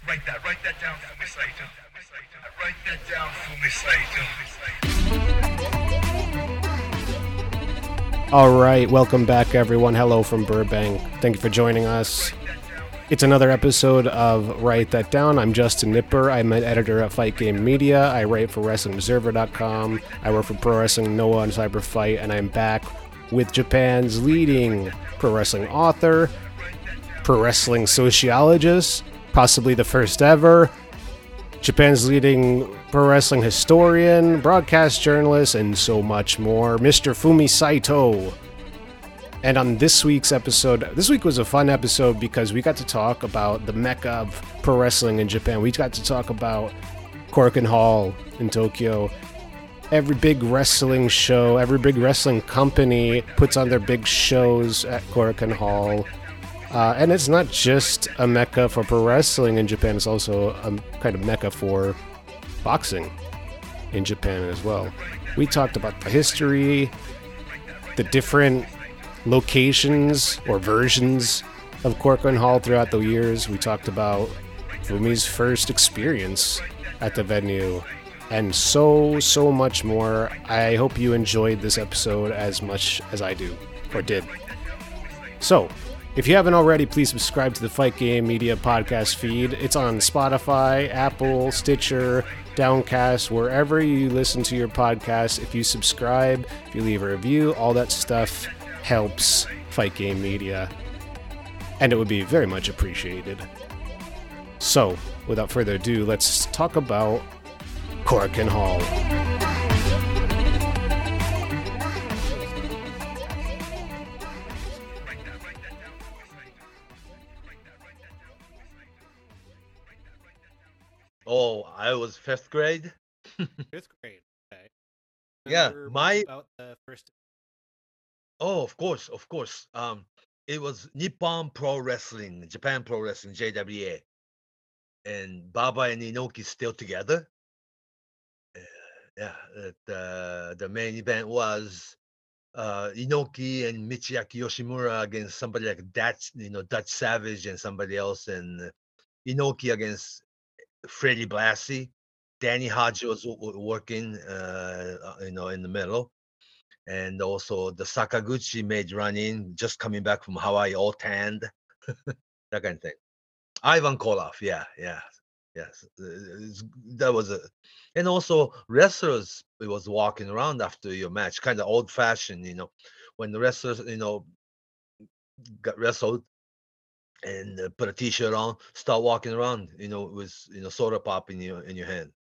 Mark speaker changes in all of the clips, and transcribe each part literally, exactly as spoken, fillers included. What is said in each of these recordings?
Speaker 1: Write that, write that down for me, Saito. Write that down for me, Saito.
Speaker 2: All right, welcome back, everyone. Hello from Burbank. Thank you for joining us. It's another episode of Write That Down. I'm Justin Nipper. I'm an editor at Fight Game Media. I write for Wrestling Observer dot com. I work for Pro Wrestling Noah and Cyberfight, and I'm back with Japan's leading pro wrestling author, pro wrestling sociologist, possibly the first ever, Japan's leading pro wrestling historian, broadcast journalist, and so much more, Mister Fumi Saito. And on this week's episode, this week was a fun episode because we got to talk about the mecca of pro wrestling in Japan. We got to talk about Korakuen Hall in Tokyo. Every big wrestling show, every big wrestling company puts on their big shows at Korakuen Hall. Uh, and it's not just a mecca for pro wrestling in Japan, it's also a kind of mecca for boxing in Japan as well. We talked about the history, the different locations or versions of Korakuen Hall throughout the years. We talked about Fumi's first experience at the venue, and so, so much more. I hope you enjoyed this episode as much as I do, or did. So, if you haven't already, please subscribe to the Fight Game Media podcast feed. It's on Spotify, Apple, Stitcher, Downcast, wherever you listen to your podcast. If you subscribe, if you leave a review, all that stuff helps Fight Game Media, and it would be very much appreciated. So, without further ado, let's talk about Korakuen Hall.
Speaker 3: Oh, I was fifth grade.
Speaker 2: Fifth grade. Okay.
Speaker 3: Yeah, my
Speaker 2: about the first.
Speaker 3: oh, of course, of course. Um, it was Nippon Pro Wrestling, Japan Pro Wrestling, J W A, and Baba and Inoki still together. Uh, yeah, it, uh, the main event was uh, Inoki and Michiaki Yoshimura against somebody like Dutch, you know, Dutch Savage and somebody else, and Inoki against Freddie Blassie. Danny Hodge was w- w- working, uh, uh, you know, in the middle. And also the Sakaguchi made run in, just coming back from Hawaii, all tanned, that kind of thing. Ivan Koloff, yeah, yeah, yes, uh, it's- that was a, and also wrestlers. It was walking around after your match, kind of old fashioned, you know, when the wrestlers, you know, got wrestled and uh, put a t-shirt on, start walking around, you know, with you know soda pop in your in your hand.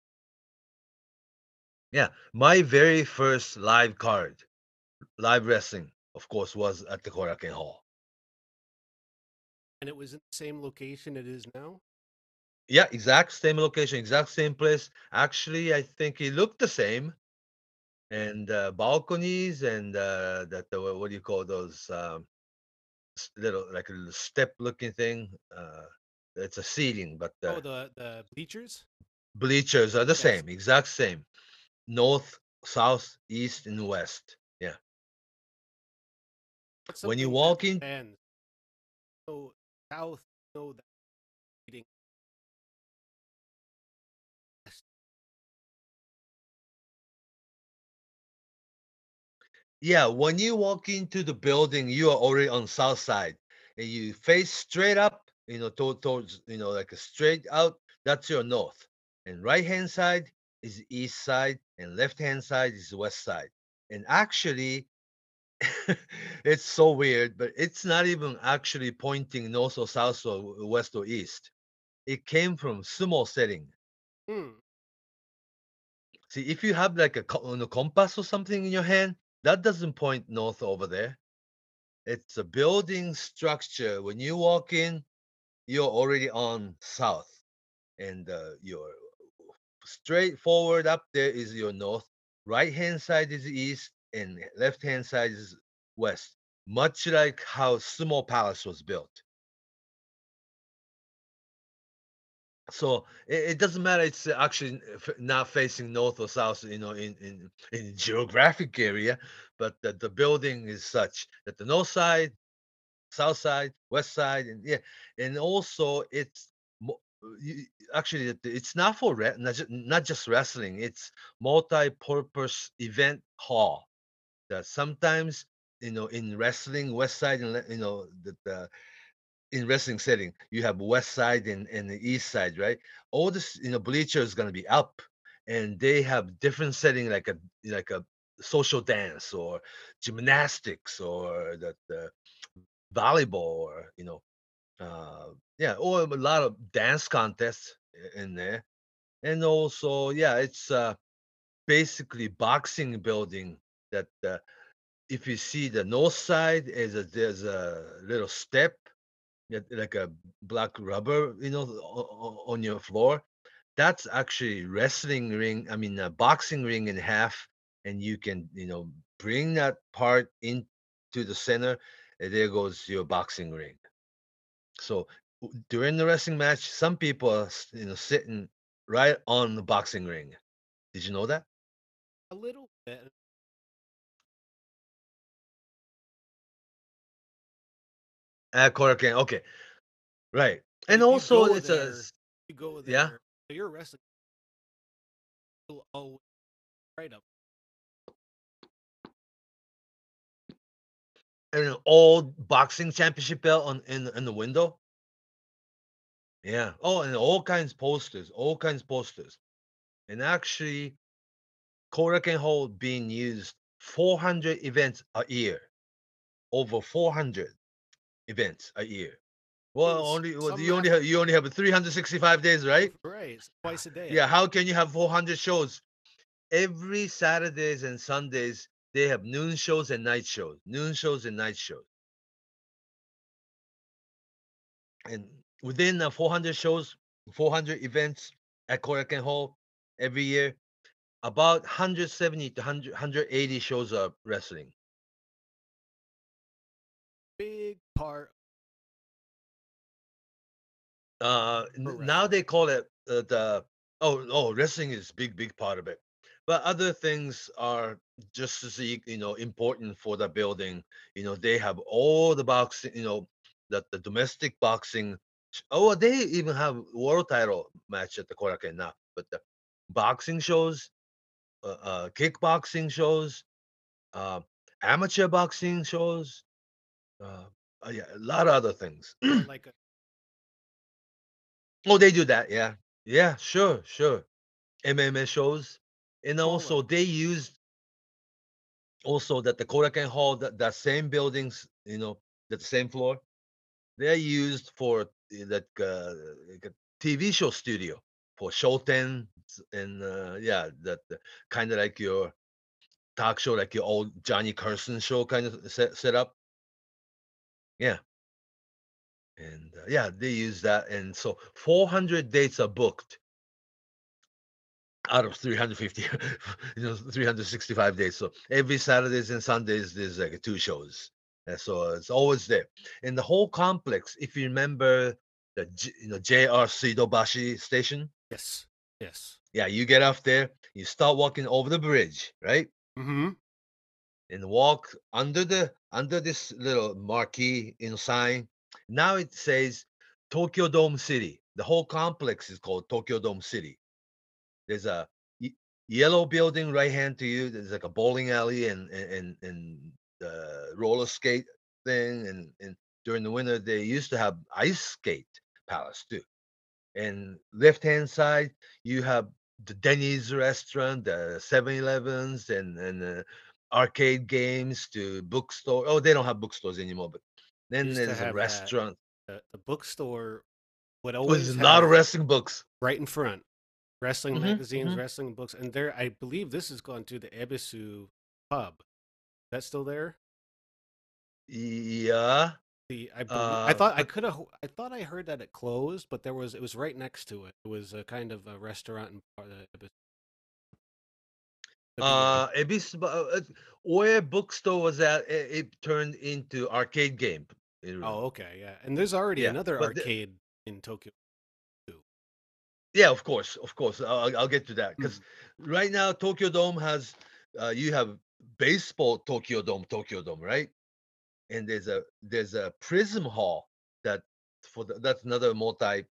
Speaker 3: Yeah, my very first live card, live wrestling, of course, was at the Korakuen Hall.
Speaker 2: And it was in the same location it is now?
Speaker 3: Yeah, exact same location, exact same place. Actually, I think it looked the same. And uh, balconies and uh, that the, what do you call those um, s- little like a little step looking thing? Uh, it's a seating, but
Speaker 2: Oh,
Speaker 3: the
Speaker 2: the the bleachers?
Speaker 3: bleachers are the
Speaker 2: Yes.
Speaker 3: same, exact same. North, south, east, and west. Yeah.
Speaker 2: That's
Speaker 3: When you
Speaker 2: something that
Speaker 3: walk in,
Speaker 2: fans know South know that meeting.
Speaker 3: yeah, when you walk into the building, you are already on south side, and you face straight up, you know, to- towards, you know, like a straight out. That's your north, and right hand side is east side, and left hand side is west side. And actually, it's so weird, but it's not even actually pointing north or south or west or east. It came from sumo setting.
Speaker 2: Hmm.
Speaker 3: See, if you have like a, co- you know, compass or something in your hand, that doesn't point north over there. It's a building structure. When you walk in, you're already on south, and uh, your straight forward up there is your north. Right hand side is east, and left hand side is west. Much like how Sumo Palace was built. So it, it doesn't matter. It's actually f- not facing north or south, you know, in in in geographic area, but the, the building is such that the north side, south side, west side, and yeah, and also it's mo- you, actually, it- it's not for re- not, just, not just wrestling. It's multi-purpose event hall. That sometimes, you know, in wrestling, West Side, and le- you know, the, the in wrestling setting, you have West Side and, and the East Side, right? All this, you know, bleacher is gonna be up, and they have different setting, like a like a social dance or gymnastics or the, the volleyball, or you know, uh, yeah, or a lot of dance contests i- in there, and also, yeah, it's uh, basically boxing building that. Uh, if you see the north side, is a, there's a little step, yeah, like a black rubber, you know, o- o- on your floor. That's actually wrestling ring. I mean, a boxing ring in half, and you can, you know, bring that part into the center, and there goes your boxing ring. So w- during the wrestling match, some people are, s- you know, sitting right on the boxing ring. Did you know that?
Speaker 2: A little bit.
Speaker 3: At Korakuen, okay, right.
Speaker 2: But
Speaker 3: And
Speaker 2: if you
Speaker 3: also,
Speaker 2: go
Speaker 3: it's a
Speaker 2: there,
Speaker 3: s-
Speaker 2: you go
Speaker 3: yeah,
Speaker 2: there. So you're wrestling. You'll always right up.
Speaker 3: an old boxing championship belt on in in the window. Yeah. Oh, and all kinds posters, all kinds posters. And actually, Korakuen Hall being used four hundred events a year, over four hundred events a year. Well,
Speaker 2: Is
Speaker 3: only well,
Speaker 2: some
Speaker 3: you only
Speaker 2: matches
Speaker 3: have you only have three hundred sixty-five days, right?
Speaker 2: right twice a day? I
Speaker 3: Yeah.
Speaker 2: think.
Speaker 3: How can you have four hundred shows every Saturdays and Sundays? They have noon shows and night shows, noon shows and night shows, and within the four hundred shows, four hundred events at Korakuen Hall every year, about one hundred seventy to one hundred, one hundred eighty shows of wrestling.
Speaker 2: Big part
Speaker 3: Uh,
Speaker 2: for
Speaker 3: n- now
Speaker 2: wrestling.
Speaker 3: they call it uh, the oh oh wrestling is big big part of it, but other things are just as e- you know important for the building. You know they have all the boxing. You know that the domestic boxing. sh- Oh, they even have world title match at the Korakuen now. But the boxing shows, uh, uh, kickboxing shows, uh, amateur boxing shows. Uh, uh, yeah, a lot of other things.
Speaker 2: Or like a
Speaker 3: Oh, they do that. Yeah. Yeah, sure, sure. M M A shows. And
Speaker 2: smaller.
Speaker 3: also they used also that the Korakuen Hall, that, that same buildings, you know, that same floor, they're used for uh, that uh, like a T V show studio for Shoten and uh, yeah, that uh, kind of like your talk show, like your old Johnny Carson show kind of set, set up. Yeah. And uh, yeah, they use that. And so four hundred dates are booked out of three hundred fifty, you know, three hundred sixty-five days. So every Saturdays and Sundays, there's like two shows. And so it's always there. And the whole complex, if you remember the J- you know J R Sidobashi station,
Speaker 2: Yes. Yes.
Speaker 3: yeah, you get off there, you start walking over the bridge, right?
Speaker 2: Mm-hmm.
Speaker 3: And walk under the under this little marquee in sign. Now it says Tokyo Dome City. The whole complex is called Tokyo Dome City. There's a y- yellow building right hand to you. There's like a bowling alley and and and, and the roller skate thing. And and during the winter they used to have ice skate palace too. And left hand side you have the Denny's restaurant, the Seven Elevens, and and uh, arcade games to bookstore. Oh, they don't have bookstores anymore, but then
Speaker 2: Used to
Speaker 3: there's a
Speaker 2: have that.
Speaker 3: restaurant
Speaker 2: The, the bookstore would
Speaker 3: with a
Speaker 2: always
Speaker 3: lot of
Speaker 2: have
Speaker 3: wrestling books.
Speaker 2: right in front wrestling
Speaker 3: Hmm.
Speaker 2: magazines, wrestling books, and there I believe this has gone to the Ebisu pub. That's still there.
Speaker 3: Yeah.
Speaker 2: The I believe I
Speaker 3: Uh,
Speaker 2: thought I
Speaker 3: but
Speaker 2: could have I thought I heard that it closed, but there was it was right next to it. It was a kind of a restaurant and part of the Ebisu. Could be wrong.
Speaker 3: Uh, Ibis, uh, uh, where bookstore was at, it, it turned into arcade game uh, room.
Speaker 2: Oh, okay, yeah. And there's already
Speaker 3: Yeah,
Speaker 2: another
Speaker 3: but the,
Speaker 2: arcade in Tokyo too.
Speaker 3: yeah, of course, of course, I'll, I'll get to that because
Speaker 2: Mm.
Speaker 3: right now Tokyo Dome has, uh, you have baseball Tokyo Dome, Tokyo Dome, right? And there's a there's a Prism Hall that for the, that's another multi.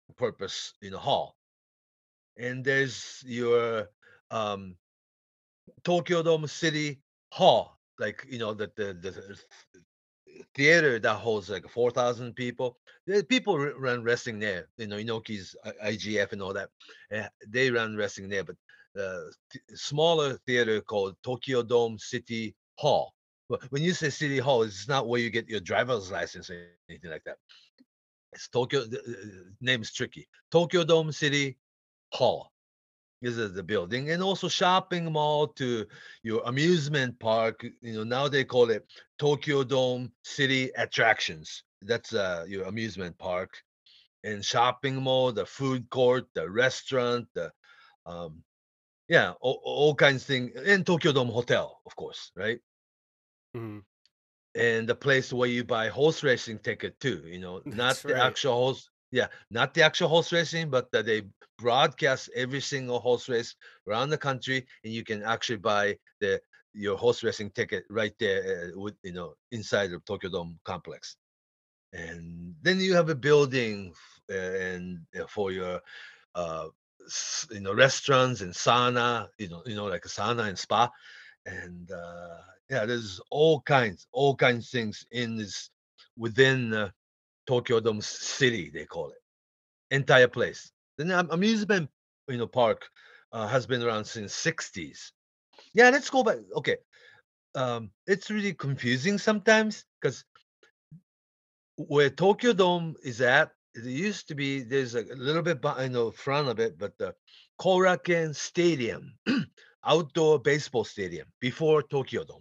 Speaker 3: purpose, you know, hall. And there's your um, Tokyo Dome City Hall, like you know the the, the theater that holds like four thousand people. There- People r- run wrestling there. You know, Inoki's I- IGF and all that. eh, They run wrestling there, but the th- smaller theater called Tokyo Dome City Hall. But when you say City Hall, it's not where you get your driver's license or anything like that. It's Tokyo. The uh, name is tricky. Tokyo Dome City Hall. This is the building, and also shopping mall to your amusement park. You know, now they call it Tokyo Dome City Attractions. That's uh, your amusement park and shopping mall, the food court, the restaurant, the um, yeah, all, all kinds of things, and Tokyo Dome Hotel, of course, right?
Speaker 2: Hmm.
Speaker 3: And the place where you buy horse racing ticket too. You know, not
Speaker 2: That's
Speaker 3: the
Speaker 2: right.
Speaker 3: actual horse. Yeah, not the actual horse racing, but that they broadcast every single horse race around the country, and you can actually buy the your horse racing ticket right there uh, with you know inside the Tokyo Dome complex. And then you have a building uh, and uh, for your uh s- you know restaurants and sauna, you know, you know like a sauna and spa, and uh, yeah, there's all kinds, all kinds of things in this within uh, Tokyo Dome City, they call it, entire place. The am- amusement, you know, park uh, has been around since sixties. Yeah, let's go back. Okay, um, it's really confusing sometimes because where Tokyo Dome is at, it used to be there's a little bit behind the front of it, but the Korakuen Stadium, outdoor baseball stadium before Tokyo Dome,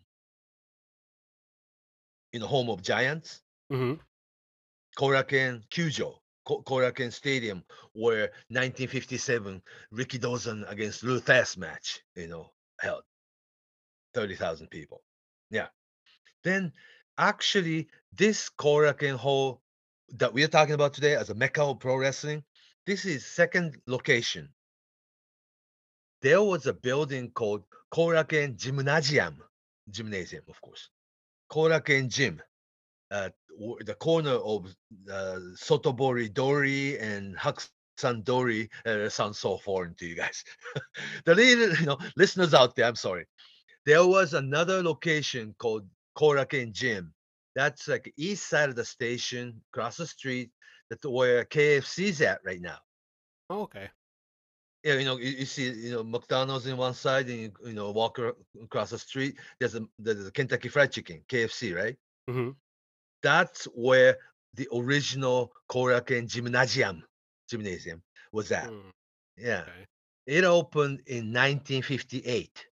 Speaker 3: in the home of Giants.
Speaker 2: Hmm.
Speaker 3: Korakuen Kyujo, Ko- Korakuen Stadium, where nineteen fifty-seven Ricky Dawson against Lou Thesz match, you know, held thirty thousand people. Yeah. Then actually, this Korakuen Hall that we're talking about today as a mecca of pro wrestling, this is second location. There was a building called Korakuen Gymnasium, gymnasium, of course. Korakuen Gym at w- the corner of uh, Sotobori Dori and Haksan Dori. Uh, sounds so foreign to you guys. The little, you know, listeners out there, I'm sorry. There was another location called Korakuen Gym. That's like east side of the station, across the street. That's where K F C's at right now.
Speaker 2: Oh, okay.
Speaker 3: Yeah, you know, you, you see, you know, McDonald's in one side, and you, you know, walk ar- across the street. There's a there's a Kentucky Fried Chicken, K F C, right?
Speaker 2: Hmm.
Speaker 3: That's where the original Korakuen Gymnasium gymnasium was at.
Speaker 2: Mm,
Speaker 3: Yeah.
Speaker 2: okay.
Speaker 3: It opened in nineteen fifty-eight.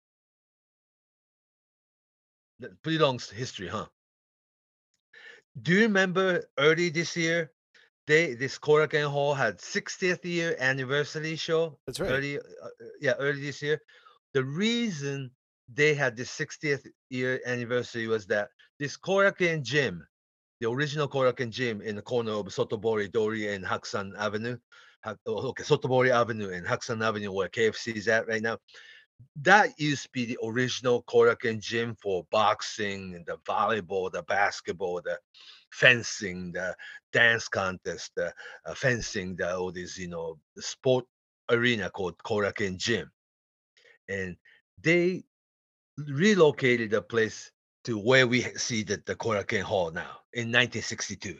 Speaker 3: Th- Pretty long s- history, huh? Do you remember early this year? They this Korakuen Hall had sixtieth year anniversary show.
Speaker 2: That's right.
Speaker 3: Early, uh, uh, yeah, early this year. The reason they had this sixtieth year anniversary was that this Korakuen Gym, the original Korakuen Gym in the corner of Sotobori Dori and Haksan Avenue. Ha- oh, okay, Sotobori Avenue and Haksan Avenue, where K F C is at right now. That used to be the original Korakuen Gym for boxing and the volleyball, the basketball, the fencing, the dance contest, the uh, fencing, the all these, you know, the sport arena called Korakuen Gym. And they relocated the place to where we see the, the Korakuen Hall now in nineteen sixty-two.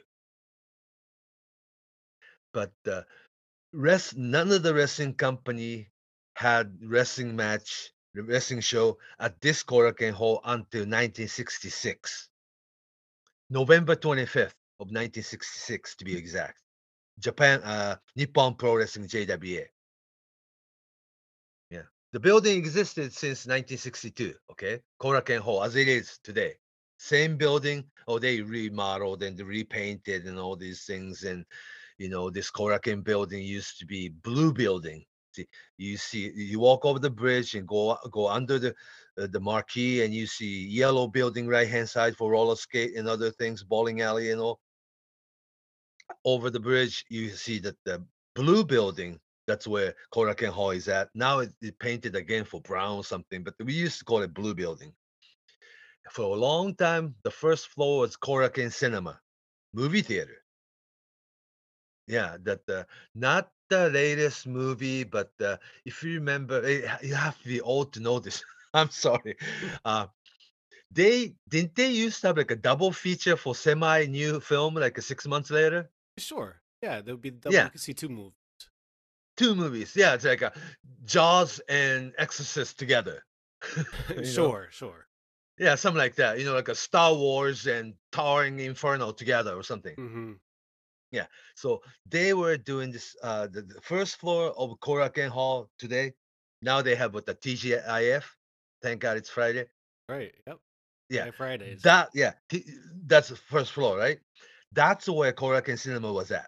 Speaker 3: But uh, rest none of the wrestling company had wrestling match, the wrestling show at this Korakuen Hall until nineteen sixty-six, November twenty-fifth of nineteen sixty-six to be exact. Japan, uh, Nippon Pro Wrestling J W A. Yeah, the building existed since nineteen sixty-two. Okay, Korakuen Hall as it is today. Same building. Oh, they remodeled and repainted and all these things. And you know, this Korakuen building used to be blue building. See, you see, you walk over the bridge and go go under the uh, the marquee, and you see yellow building right hand side for roller skate and other things, bowling alley and all. Over the bridge, you see that the blue building. That's where Korakuen Hall is at. Now it's it painted again for brown something, but we used to call it blue building. For a long time, the first floor was Korakuen Cinema, movie theater. Yeah, that the not the latest movie, but uh, if you remember, eh, you have to be old to know this. I'm sorry. Uh, they didn't they used to have like a double feature for semi new film like uh, six months later?
Speaker 2: Sure. Yeah, there would be double.
Speaker 3: Yeah,
Speaker 2: You could see two movies.
Speaker 3: two movies. Yeah, it's like a Jaws and Exorcist together. you know,
Speaker 2: Sure, sure.
Speaker 3: yeah, something like that. You know, like a Star Wars and Towering Inferno together or something.
Speaker 2: Hmm.
Speaker 3: Yeah. So they were doing this uh the, the first floor of Korakuen Hall today. Now they have what the T G I F. Thank God it's Friday.
Speaker 2: Right. Yep.
Speaker 3: Yeah.
Speaker 2: Yeah, Fridays.
Speaker 3: That yeah, T- that's the first floor, right? That's where Korakuen Cinema was at.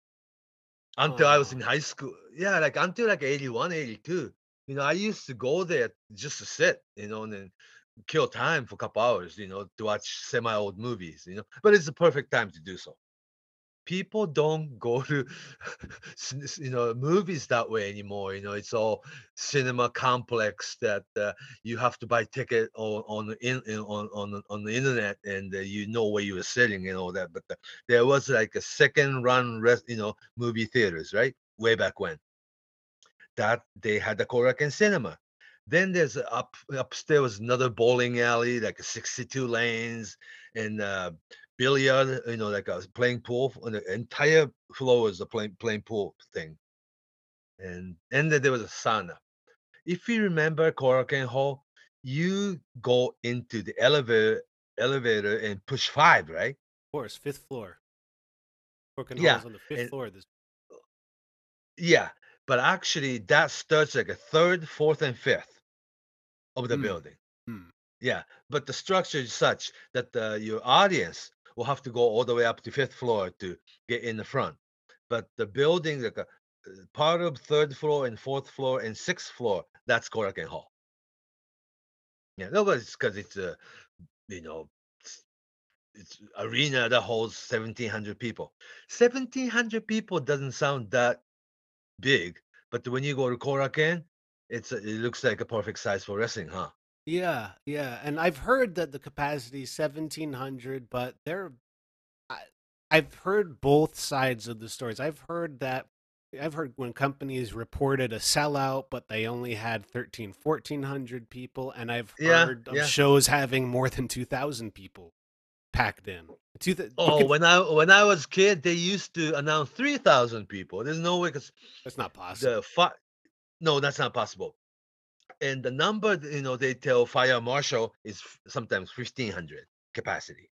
Speaker 3: Until I was
Speaker 2: Oh,
Speaker 3: in high school. Yeah, like until like eighty one, eighty two. You know, I used to go there just to sit, you know, and then kill time for a couple hours, you know, to watch semi old movies, you know. But it's the perfect time to do so. People don't go to you know movies that way anymore. You know, it's all cinema complex that uh, you have to buy ticket on on the in, in on on the- on the internet, and uh, you know where you were sitting and all that. But the, there was like a second run rest, you know, movie theaters, right? Way back when that they had the Korakuen Cinema. Then there's a up upstairs was another bowling alley, like a sixty-two lanes, and uh, billiard, you know, like a playing pool. And the entire floor is a playing playing pool thing. And and then there was a sauna. If you remember Korakuen Hall, you go into the elevator elevator and push five, right?
Speaker 2: of course, fifth floor. Broken Hall
Speaker 3: Yeah,
Speaker 2: is on the fifth
Speaker 3: and
Speaker 2: floor. This.
Speaker 3: yeah, but actually that starts like a third, fourth, and fifth of the
Speaker 2: Mm.
Speaker 3: building.
Speaker 2: Mm.
Speaker 3: Yeah, but the structure is such that uh, your audience will have to go all the way up to fifth floor to get in the front. But the building, like a uh, part of third floor and fourth floor and sixth floor, that's Korakuen Hall. Yeah, no, but it's because it's a you know it's, it's arena that holds seventeen hundred people. seventeen hundred people doesn't sound that big, but when you go to Korakuen, it's a, it looks like a perfect size for wrestling, huh?
Speaker 2: Yeah, yeah, and I've heard that the capacity is seventeen hundred, but they're I, I've heard both sides of the stories. I've heard that I've heard when companies reported a sellout, but they only had thirteen, fourteen hundred people, and I've
Speaker 3: Yeah,
Speaker 2: heard of
Speaker 3: yeah.
Speaker 2: shows having more than two thousand people packed in. Two th- you
Speaker 3: Oh,
Speaker 2: could
Speaker 3: when I when I was kid, they used to announce three thousand people. There's no way because
Speaker 2: That's not
Speaker 3: the
Speaker 2: possible.
Speaker 3: fi- no, that's not possible. And the number, th- you know, they tell fire marshal is f- sometimes fifteen hundred capacity.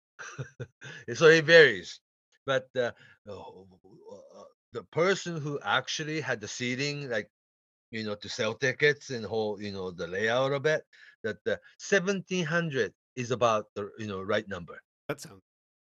Speaker 3: So it varies. But uh, uh, the person who actually had the seating, like, you know, to sell tickets and whole, you know, the layout of it, that the seventeen hundred is about the, you know, right number.
Speaker 2: That sounds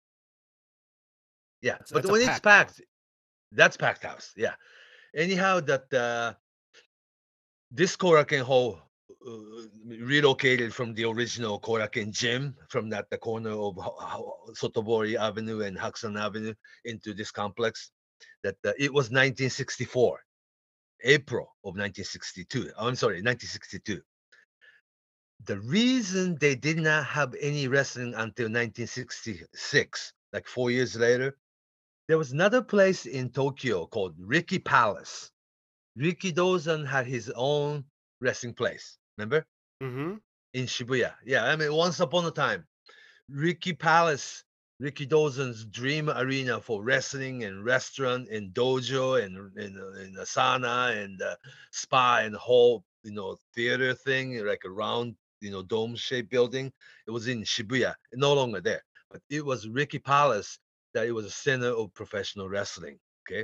Speaker 3: Yeah.
Speaker 2: that's
Speaker 3: But
Speaker 2: that's a
Speaker 3: when it's
Speaker 2: packed house.
Speaker 3: packed, that's packed house. Yeah. Anyhow, that uh, this Korakuen Hall uh, relocated from the original Korakuen Gym from that the corner of Ho- Ho- Sotobori Avenue and Hakusan Avenue into this complex. That uh, it was nineteen sixty-four, April of nineteen sixty-two. I'm sorry, nineteen sixty-two. The reason they did not have any wrestling until nineteen sixty-six, like four years later, there was another place in Tokyo called Ricky Palace. Ricky Dozan had his own wrestling place. Remember?
Speaker 2: Mm-hmm.
Speaker 3: In Shibuya. Yeah, I mean, once upon a time, Ricky Palace, Ricky Dozan's dream arena for wrestling and restaurant and dojo and and, uh, and a sauna and uh, spa and whole you know theater thing like a round you know dome shaped building. It was in Shibuya, no longer there, but it was Ricky Palace that it was a center of professional wrestling. Okay,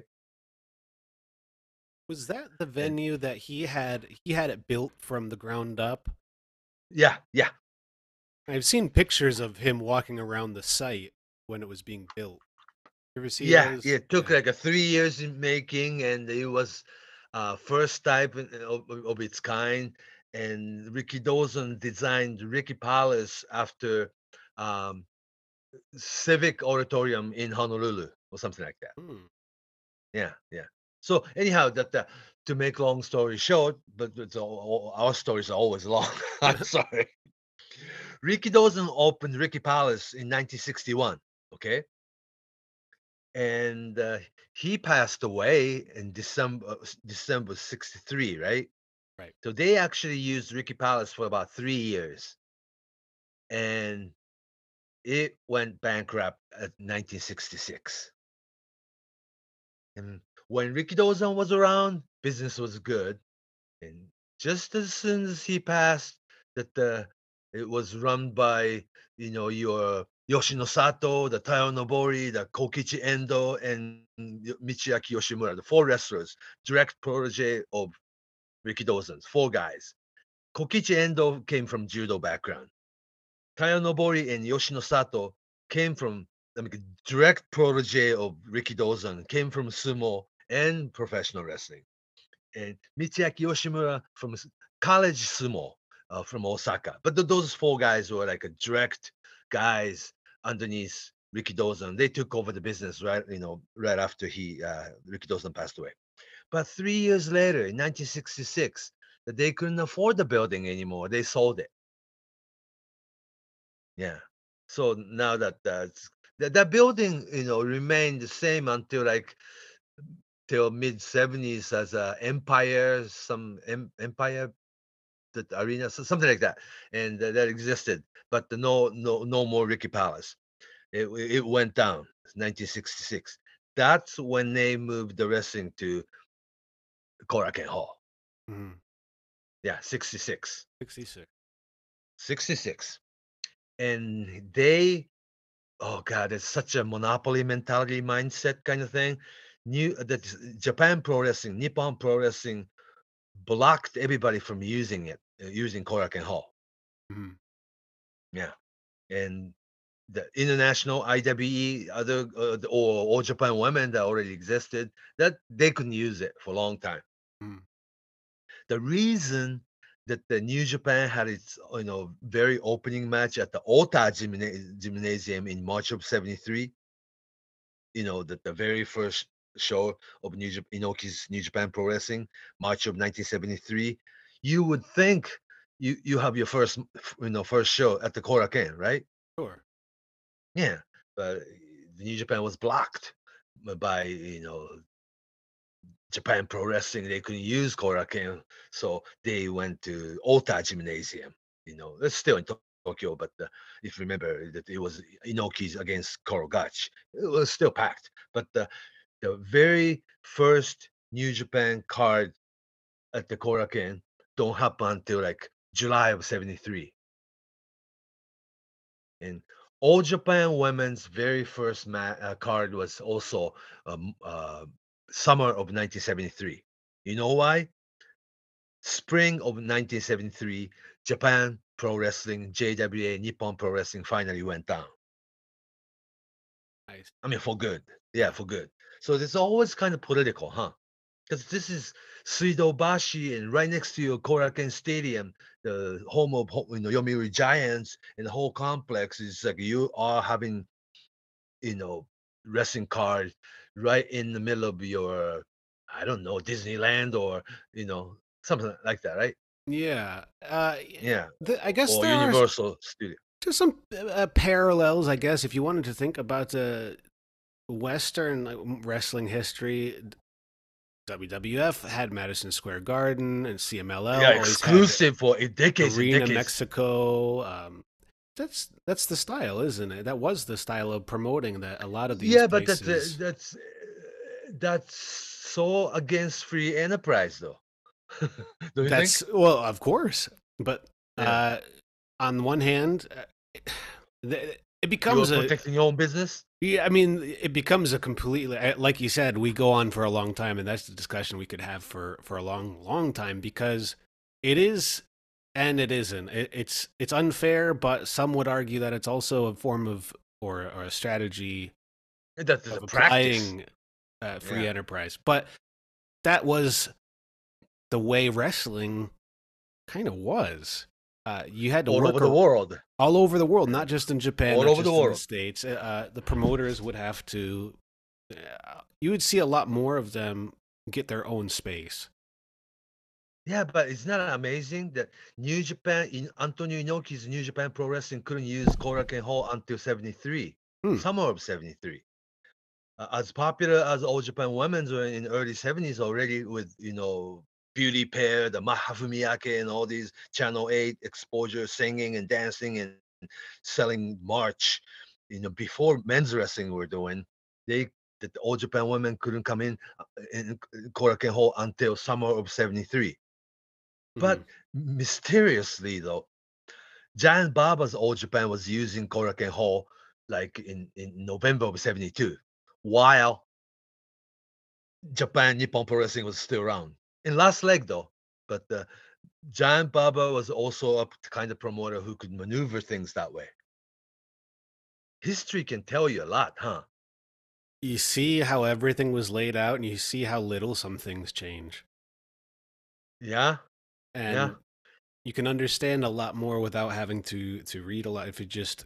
Speaker 2: Was that the
Speaker 3: and
Speaker 2: venue that he had he had it built from the ground up?
Speaker 3: yeah, yeah,
Speaker 2: I've seen pictures of him walking around the site when it was being built. You ever see
Speaker 3: yeah.
Speaker 2: those?
Speaker 3: It took
Speaker 2: Yeah.
Speaker 3: like a three years in making, and it was uh, first type in- of, of its kind. And Ricky Dawson designed Ricky Palace after um, Civic Auditorium in Honolulu or something like that.
Speaker 2: Hmm.
Speaker 3: Yeah, yeah. So anyhow, that uh, to make long story short, but it's all, all- our stories are always long. I'm sorry. Ricky Dawson opened Ricky Palace in nineteen sixty-one. Okay, and uh, he passed away in December December sixty-three, right?
Speaker 2: Right.
Speaker 3: So they actually used Ricky Palace for about three years, and it went bankrupt at nineteen sixty-six. And when Ricky Dozan was around, business was good. And just as soon as he passed, that the it was run by you know your Yoshino Sato, the Taiyo Nobori, the Kokichi Endo, and Michiaki Yoshimura, the four wrestlers, direct protege of Ricky Dozan's, four guys. Kokichi Endo came from judo background. Taiyo Nobori and Yoshino Sato came from I mean, direct protege of Ricky Dozan, came from sumo and professional wrestling. And Michiaki Yoshimura from college sumo uh, from Osaka. But th- those four guys were like a direct guys underneath Ricky Dozan. They took over the business right, you know, right after he uh, Ricky Dozan passed away. But three years later, in nineteen sixty-six, that they couldn't afford the building anymore. They sold it. Yeah. So now that that's that, that building, you know, remained the same until like till mid seventies as a Empire, some em, Empire the arena, so something like that, and uh, that existed, but the no no no more Ricky Palace. It it went down. nineteen sixty-six. That's when they moved the wrestling to Korakuen Hall.
Speaker 2: Mhm.
Speaker 3: Yeah, sixty-six.
Speaker 2: sixty-six.
Speaker 3: sixty-six. And they, oh God, it's such a monopoly mentality mindset kind of thing. New that Japan Pro Wrestling, Nippon Pro Wrestling blocked everybody from using it, uh, using Korakuen Hall.
Speaker 2: Mhm.
Speaker 3: Yeah. And the international I W E, other uh, or All Japan Women that already existed, that they couldn't use it for a long time.
Speaker 2: Mhm.
Speaker 3: The reason that the New Japan had its you know very opening match at the Ota Gymna- Gymnasium in March of seventy-three, you know, that the very first show of New Jap- Inoki's New Japan Pro Wrestling, March of nineteen seventy-three, you would think you you have your first you know first show at the Korakuen, right?
Speaker 2: Sure.
Speaker 3: Yeah, but the New Japan was blocked by you know Japan Pro Wrestling. They couldn't use Korakuen, so they went to Ota Gymnasium. You know, it's still in Tokyo, but uh, if you remember that it was Inoki's against Korogach, it was still packed. But the the very first New Japan card at the Korakuen don't happen until like July of seventy-three. And All Japan Women's very first ma- uh, card was also um, uh, summer of nineteen seventy-three. You know why? Spring of nineteen seventy-three, Japan Pro Wrestling, J W A, Nippon Pro Wrestling finally went down.
Speaker 2: Nice.
Speaker 3: I mean, for good. Yeah,
Speaker 2: Yeah.
Speaker 3: for good. So it's always kind of political, huh? Because this is Suidobashi and right next to your Korakuen Stadium, the home of ho- you know Yomiuri Giants, and the whole complex is like you are having you know, wrestling card right in the middle of your, I don't know, Disneyland or, you know, something like that, right?
Speaker 2: Yeah. Uh, y-
Speaker 3: Yeah.
Speaker 2: the, I guess
Speaker 3: Or
Speaker 2: there are
Speaker 3: Universal Studio.
Speaker 2: just some uh, parallels, I guess, if you wanted to think about the Western like, wrestling history. W W F had Madison Square Garden, and C M L L
Speaker 3: Yeah,
Speaker 2: always had
Speaker 3: exclusive for eh, decades and
Speaker 2: Arena
Speaker 3: decades.
Speaker 2: Mexico. Um, that's that's the style, isn't it? That was the style of promoting that a lot of these
Speaker 3: Yeah, but that's uh,
Speaker 2: places.
Speaker 3: that's uh, that's so against free enterprise, though. Don't you
Speaker 2: That's
Speaker 3: think?
Speaker 2: well, of course, but
Speaker 3: Yeah,
Speaker 2: uh, on one hand, uh, th- it
Speaker 3: you're
Speaker 2: becomes a
Speaker 3: protecting your own business.
Speaker 2: yeah. I mean, it becomes a completely uh, like you said. We go on for a long time, and that's the discussion we could have for for a long, long time because it is and it isn't. It, it's it's unfair, but some would argue that it's also a form of or or a strategy
Speaker 3: That is a
Speaker 2: of
Speaker 3: practice.
Speaker 2: applying uh, free
Speaker 3: Yeah,
Speaker 2: enterprise. But that was the way wrestling kind of was. Uh, you had to
Speaker 3: all over
Speaker 2: work
Speaker 3: the
Speaker 2: a,
Speaker 3: world.
Speaker 2: all over the world,
Speaker 3: Yeah,
Speaker 2: not just in Japan,
Speaker 3: all
Speaker 2: not
Speaker 3: over the
Speaker 2: just in the
Speaker 3: world.
Speaker 2: States. Uh, uh, the promoters would have to, uh, you would see a lot more of them get their own space.
Speaker 3: Yeah, but it's not amazing that New Japan in Antonio Inoki's New Japan Pro Wrestling couldn't use Korakuen Hall until seventy-three,
Speaker 2: Hmm.
Speaker 3: summer of seventy-three. uh, as popular as All Japan Women's were in early seventies already with, you know, Beauty Pair, the Maha Fumiyake, and all these Channel eight exposure singing and dancing and selling March, you know, before men's wrestling were doing, they that the All Japan Women couldn't come in uh, in Korakuen Hall until summer of seventy-three.
Speaker 2: Mhm.
Speaker 3: But mysteriously though, Giant Baba's All Japan was using Korakuen Hall like in, in November of seventy-two, while Japan Nippon Pro Wrestling was still around. In last leg though, but uh, Giant Baba was also a kind of promoter who could maneuver things that way. History can tell you a lot, huh?
Speaker 2: You see how everything was laid out, and you see how little some things change.
Speaker 3: Yeah, yeah.
Speaker 2: And you can understand a lot more without having to to read a lot if you just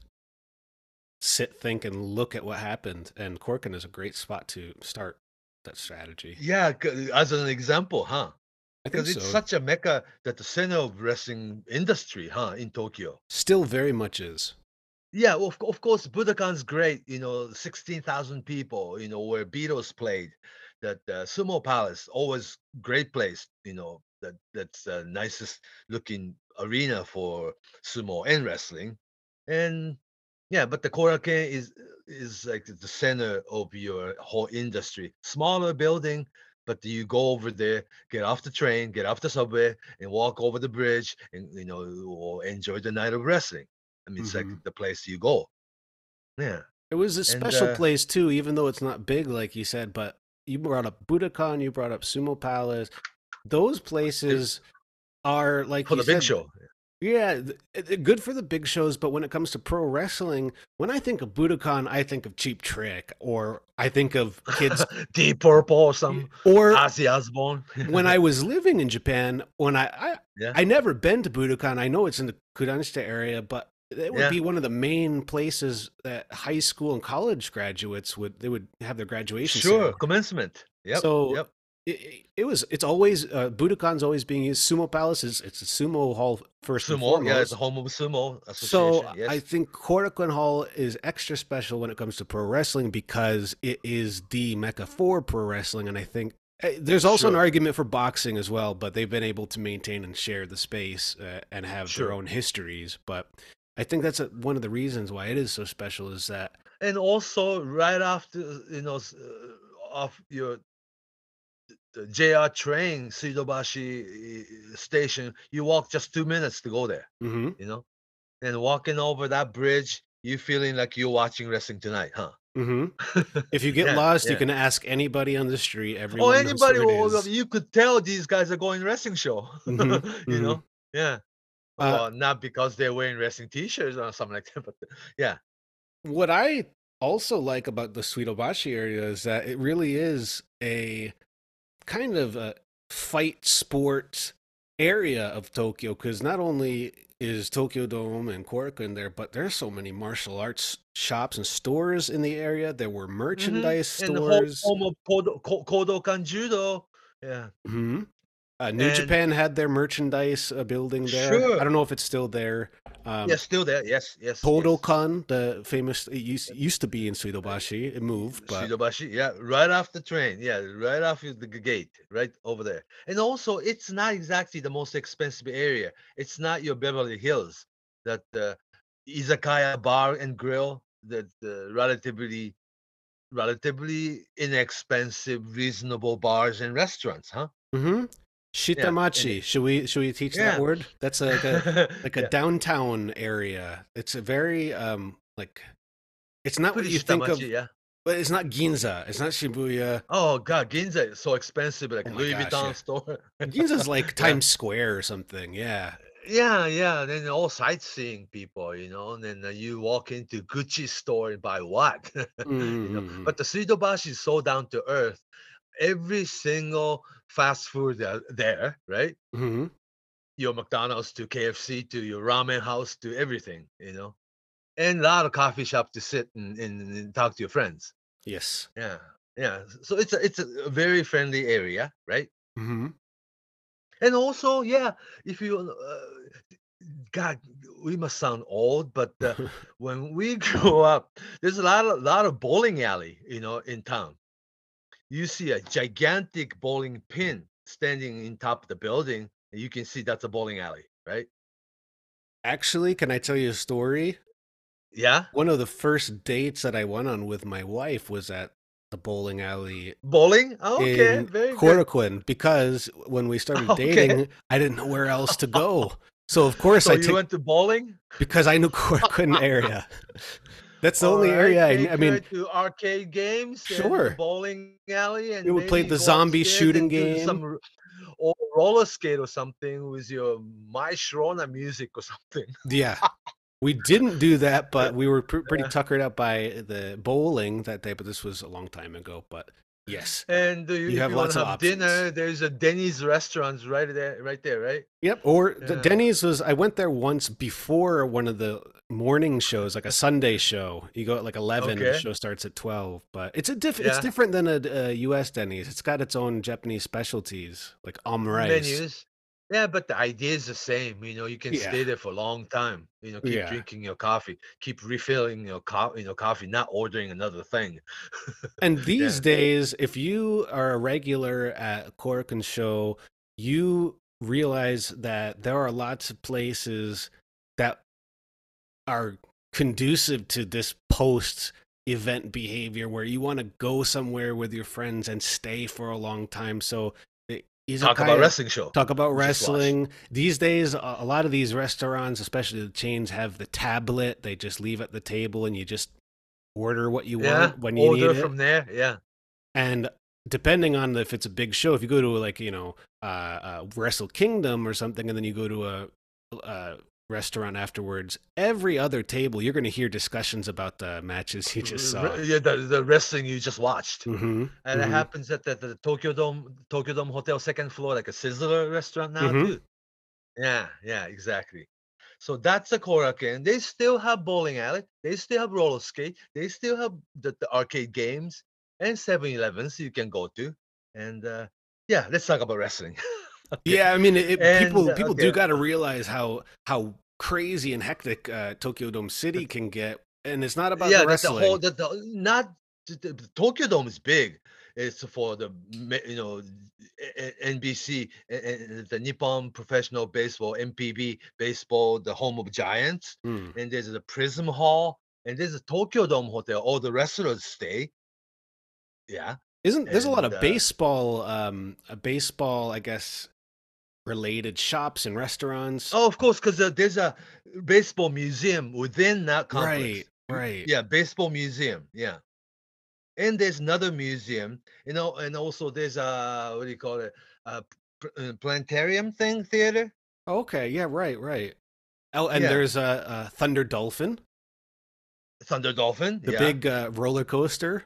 Speaker 2: sit, think, and look at what happened. And Corkin is a great spot to start that strategy.
Speaker 3: Yeah, c- as an example, huh?
Speaker 2: I think
Speaker 3: Because it's
Speaker 2: so.
Speaker 3: such a mecca that the center of wrestling industry, huh, in Tokyo.
Speaker 2: Still very much is.
Speaker 3: Yeah, well, of, co- of course, Budokan's great. You know, sixteen thousand people. You know, where Beatles played. That uh, Sumo Palace, always great place. You know, that that's the nicest looking arena for sumo and wrestling. And yeah, but the Korakuen is is like the center of your whole industry. Smaller building, but you go over there, get off the train, get off the subway, and walk over the bridge, and you know, or enjoy the night of wrestling. I mean, it's like
Speaker 2: Hmm.
Speaker 3: the place you go. Yeah.
Speaker 2: It was a
Speaker 3: And
Speaker 2: special
Speaker 3: uh
Speaker 2: place too, even though it's not big, like you said. But you brought up Budokan, you brought up Sumo Palace. Those
Speaker 3: it-
Speaker 2: places are, like
Speaker 3: for
Speaker 2: you
Speaker 3: the big
Speaker 2: said,
Speaker 3: show.
Speaker 2: yeah, th- it- good for the big shows. But when it comes to pro wrestling, when I think of Budokan, I think of Cheap Trick, or I think of kids,
Speaker 3: Deep Purple or some
Speaker 2: or
Speaker 3: Ozzy Osbourne.
Speaker 2: when I was living in Japan, when I I,
Speaker 3: Yeah.
Speaker 2: I never been to Budokan. I know it's in the Kudanshita area, but it would
Speaker 3: Yeah.
Speaker 2: be one of the main places that high school and college graduates would they would have their graduation
Speaker 3: Sure.
Speaker 2: ceremony.
Speaker 3: Commencement. Yep.
Speaker 2: So
Speaker 3: Yep.
Speaker 2: it, it was it's always uh, Budokan's always being used. Sumo Palace is it's a sumo hall first and
Speaker 3: Sumo. Yeah, it's the
Speaker 2: foremost.
Speaker 3: home of Sumo
Speaker 2: So
Speaker 3: Association.
Speaker 2: I
Speaker 3: Yes.
Speaker 2: think Korakuen Hall is extra special when it comes to pro wrestling because it is the mecca for pro wrestling, and I think eh, there's also an
Speaker 3: Sure.
Speaker 2: argument for boxing as well, but they've been able to maintain and share the space uh, and have their
Speaker 3: Sure.
Speaker 2: own histories. But I think that's a, one of the reasons why it is so special is that
Speaker 3: And also, right after, you know, s- uh, off your the J R train, Suidobashi uh, station, you walk just two minutes to go there,
Speaker 2: mhm,
Speaker 3: you know? And walking over that bridge, you feeling like you're watching wrestling tonight, huh?
Speaker 2: mhm. If you get
Speaker 3: Yeah,
Speaker 2: lost, you
Speaker 3: yeah.
Speaker 2: can ask anybody on the street.
Speaker 3: Or
Speaker 2: Everyone knows
Speaker 3: anybody,
Speaker 2: where it
Speaker 3: will- will-
Speaker 2: is.
Speaker 3: you could tell these guys are going wrestling show,
Speaker 2: Mhm,
Speaker 3: you
Speaker 2: mhm.
Speaker 3: know? Yeah.
Speaker 2: Uh,
Speaker 3: Well, not because they're wearing wrestling t-shirts or something like that, but yeah,
Speaker 2: what I also like about the Suidobashi area is that it really is a kind of a fight sport area of Tokyo because not only is Tokyo Dome and Korakuen there, but there's so many martial arts shops and stores in the area. There were
Speaker 3: hmm
Speaker 2: merchandise
Speaker 3: and the whole
Speaker 2: stores.
Speaker 3: home of Kodo, Ko- Kodokan Judo, yeah,
Speaker 2: Hmm. Uh, New
Speaker 3: and
Speaker 2: Japan had their merchandise uh, building there. I
Speaker 3: sure,
Speaker 2: don't know if it's still there.
Speaker 3: yeah,
Speaker 2: Um,
Speaker 3: still there, yes, yes, yes.
Speaker 2: Todokan, the famous, it used, used to be in Suidobashi. It moved, but
Speaker 3: Shidobashi, yeah, right off the train, yeah, right off the g- gate, right over there. And also, it's not exactly the most expensive area. It's not your Beverly Hills, that uh, izakaya bar and grill, that uh, relatively relatively inexpensive, reasonable bars and restaurants, huh?
Speaker 2: hmm
Speaker 3: Yeah, and
Speaker 2: Shitamachi.
Speaker 3: it,
Speaker 2: Should we should we teach that
Speaker 3: yeah,
Speaker 2: word? That's like a like a
Speaker 3: yeah,
Speaker 2: downtown area. It's a very um like it's not what
Speaker 3: pretty
Speaker 2: you think
Speaker 3: shitamachi,
Speaker 2: of,
Speaker 3: yeah.
Speaker 2: but it's not Ginza. It's not Shibuya.
Speaker 3: Oh God, Ginza is so expensive, like
Speaker 2: Oh my
Speaker 3: Louis
Speaker 2: gosh, yeah.
Speaker 3: Vuitton store.
Speaker 2: Ginza's like
Speaker 3: Yeah,
Speaker 2: Times Square or something. Yeah.
Speaker 3: yeah, yeah. Then all sightseeing people, you know, and then uh, you walk into Gucci store and buy what, you know.
Speaker 2: Mm-hmm.
Speaker 3: But the Suidobashi is so down to earth. Every single fast food there, there, right?
Speaker 2: Hmm.
Speaker 3: Your McDonald's to K F C to your ramen house to everything, you know, and a lot of coffee shop to sit and, and, and talk to your friends.
Speaker 2: Yes.
Speaker 3: Yeah, yeah. So it's a it's a very friendly area, right?
Speaker 2: Hmm.
Speaker 3: And also, yeah, if you uh, God, we must sound old, but uh, when we grew up, there's a lot of lot of bowling alley, you know, in town. You see a gigantic bowling pin standing in top of the building, and you can see that's a bowling alley, right?
Speaker 2: Actually, can I tell you a story?
Speaker 3: Yeah,
Speaker 2: One of the first dates that I went on with my wife was at the bowling alley
Speaker 3: bowling. Oh, okay,
Speaker 2: in
Speaker 3: very good.
Speaker 2: Coroquin because when we started
Speaker 3: Okay,
Speaker 2: dating, I didn't know where else to go. So of course
Speaker 3: so
Speaker 2: I
Speaker 3: you
Speaker 2: take
Speaker 3: went to bowling.
Speaker 2: because I knew Coroquin area. That's the
Speaker 3: All
Speaker 2: only
Speaker 3: right,
Speaker 2: area I, kn- I
Speaker 3: take her
Speaker 2: mean,
Speaker 3: to arcade games and the
Speaker 2: sure.
Speaker 3: bowling alley,
Speaker 2: We
Speaker 3: and
Speaker 2: would play
Speaker 3: maybe
Speaker 2: the
Speaker 3: go
Speaker 2: zombie
Speaker 3: upstairs
Speaker 2: shooting
Speaker 3: and do the-
Speaker 2: game.
Speaker 3: some r- or roller skate or something with your My Sharona music or something.
Speaker 2: Yeah. We didn't do that, but we were pr- pretty
Speaker 3: Yeah.
Speaker 2: tuckered up by the bowling that day, but this was a long time ago. But yes,
Speaker 3: And uh, you-
Speaker 2: you
Speaker 3: if
Speaker 2: have
Speaker 3: you want
Speaker 2: lots
Speaker 3: to
Speaker 2: of
Speaker 3: have
Speaker 2: options.
Speaker 3: dinner, there's a Denny's restaurants right there, right there, right?
Speaker 2: Yep. Or the
Speaker 3: Yeah.
Speaker 2: Denny's was, I went there once before one of the morning shows, like a Sunday show. You go at like eleven and the
Speaker 3: Okay.
Speaker 2: show starts at twelve. But it's a diff- it's
Speaker 3: Yeah.
Speaker 2: different than a, a U S Denny's. It's got its own Japanese specialties, like omurice.
Speaker 3: Menus. Yeah, but the idea is the same. You know, you can
Speaker 2: Yeah.
Speaker 3: stay there for a long time. You know, keep
Speaker 2: Yeah.
Speaker 3: drinking your coffee, keep refilling your co- you know, coffee, not ordering another thing.
Speaker 2: And these
Speaker 3: Yeah.
Speaker 2: days, if you are a regular at Corkin Show, you realize that there are lots of places that are conducive to this post event behavior where you want to go somewhere with your friends and stay for a long time. So, the
Speaker 3: Talk about
Speaker 2: izakaya,
Speaker 3: wrestling show.
Speaker 2: talk about
Speaker 3: We just watched.
Speaker 2: wrestling. These days, a a lot of these restaurants, especially the chains, have the tablet. They just leave at the table and you just order what you
Speaker 3: Yeah.
Speaker 2: want when you need
Speaker 3: Order
Speaker 2: it.
Speaker 3: from there. Yeah.
Speaker 2: And depending on if it's a big show, if you go to like you know uh, uh, Wrestle Kingdom or something, and then you go to a, a restaurant afterwards, every other table you're going to hear discussions about the matches you just
Speaker 3: R-
Speaker 2: saw.
Speaker 3: r- yeah, the, the wrestling you just watched.
Speaker 2: Mm-hmm.
Speaker 3: And it
Speaker 2: Mm-hmm.
Speaker 3: happens at the, the Tokyo Dome, Tokyo Dome Hotel second floor, like a Sizzler restaurant now
Speaker 2: Mm-hmm.
Speaker 3: too. Yeah, yeah, exactly. So that's the Korakuen. They still have bowling alley. They still have roller skate. They still have the, the arcade games and Seven Elevens you can go to. And uh, yeah, let's talk about wrestling. Okay.
Speaker 2: Yeah, I mean, it,
Speaker 3: And
Speaker 2: people
Speaker 3: uh,
Speaker 2: people do
Speaker 3: okay,
Speaker 2: got to realize how how crazy and hectic uh, Tokyo Dome City can get, and it's not about the
Speaker 3: yeah, that the whole
Speaker 2: wrestling.
Speaker 3: that the not the, the the Tokyo Dome is big. It's for the ma- you know a- a- N B C, a- a- the Nippon Professional Baseball, N P B baseball, the home of Giants,
Speaker 2: Hmm.
Speaker 3: and there's the Prism Hall, and there's a Tokyo Dome hotel. All the wrestlers stay. Yeah,
Speaker 2: Isn't there's a lot
Speaker 3: and
Speaker 2: of
Speaker 3: uh,
Speaker 2: baseball, um, a baseball, I guess, related shops and restaurants.
Speaker 3: oh, of course, because uh, there's a baseball museum within that
Speaker 2: Right,
Speaker 3: complex. You-
Speaker 2: right.
Speaker 3: Yeah, baseball museum. Yeah. And there's another museum, you know, and also there's a what do you call it? A p- uh, planetarium thing theater.
Speaker 2: Okay, yeah, right, right. Oh, and
Speaker 3: Yeah,
Speaker 2: there's a, a Thunder Dolphin,
Speaker 3: Thunder Dolphin.
Speaker 2: the
Speaker 3: Yeah,
Speaker 2: big uh, roller coaster.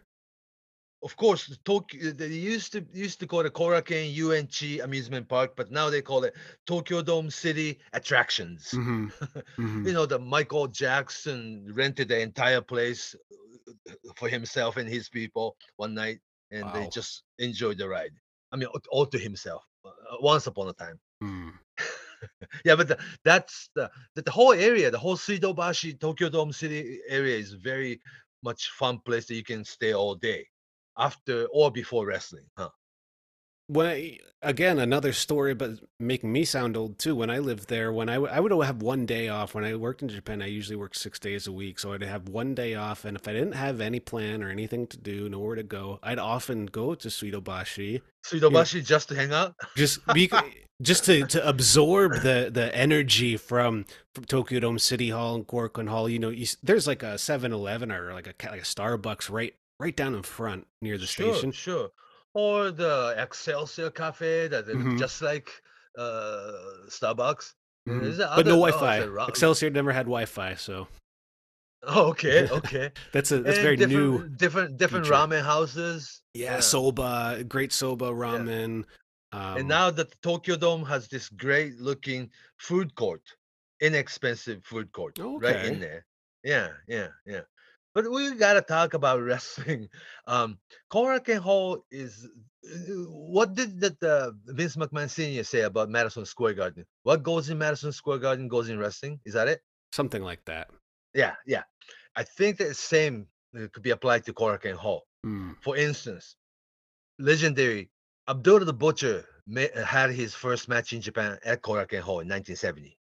Speaker 3: of course. The Tokyo they used to used to call it Korakuen Uenchi Amusement Park, but now they call it Tokyo Dome City Attractions.
Speaker 2: Mm-hmm. Mm-hmm.
Speaker 3: You know, the Michael Jackson rented the entire place for himself and his people one night, and they
Speaker 2: Wow.
Speaker 3: just enjoyed the ride. I mean, all all to himself. uh, Once upon a time.
Speaker 2: Mm.
Speaker 3: Yeah, but the, that's the, the the whole area, the whole Suidobashi Tokyo Dome City area is very much fun place that you can stay all day after or before wrestling, huh?
Speaker 2: When I, again, another story, but making me sound old too. When I lived there, when I, w- I would have one day off. When I worked in Japan, I usually worked six days a week. So I'd have one day off. And if I didn't have any plan or anything to do, nowhere to go, I'd often go to Suidobashi.
Speaker 3: Suidobashi just to hang out.
Speaker 2: Just be, just to, to absorb the, the energy from, from Tokyo Dome City Hall and Gorkon Hall. You know, you, s- there's like a Seven Eleven or like a, ca- like a Starbucks right right down in front near the
Speaker 3: Sure,
Speaker 2: station.
Speaker 3: sure. Or the Excelsior Cafe that is
Speaker 2: Hmm.
Speaker 3: just like uh Starbucks. And
Speaker 2: Hmm.
Speaker 3: there's the
Speaker 2: But no
Speaker 3: other oh, it's
Speaker 2: Wi-Fi.
Speaker 3: a ra-
Speaker 2: Excelsior never had Wi-Fi, so
Speaker 3: oh, okay, okay.
Speaker 2: that's a that's a
Speaker 3: And
Speaker 2: very new
Speaker 3: different different different
Speaker 2: feature.
Speaker 3: ramen houses.
Speaker 2: Yeah,
Speaker 3: Yeah,
Speaker 2: soba, great soba
Speaker 3: yeah.
Speaker 2: ramen.
Speaker 3: And
Speaker 2: Um,
Speaker 3: now that the Tokyo Dome has this great looking food court, inexpensive food court right in
Speaker 2: okay.
Speaker 3: there. Yeah, yeah, yeah. But we gotta talk about wrestling. Um, Korakuen Hall is uh, what did that uh, Vince McMahon Senior say about Madison Square Garden? What goes in Madison Square Garden goes in wrestling. Is that it?
Speaker 2: Something like that.
Speaker 3: Yeah, yeah. I think that the same uh, could be applied to Korakuen Hall.
Speaker 2: Mm.
Speaker 3: For instance, legendary Abdullah the Butcher ma- had his first match in Japan at Korakuen Hall in nineteen seventy.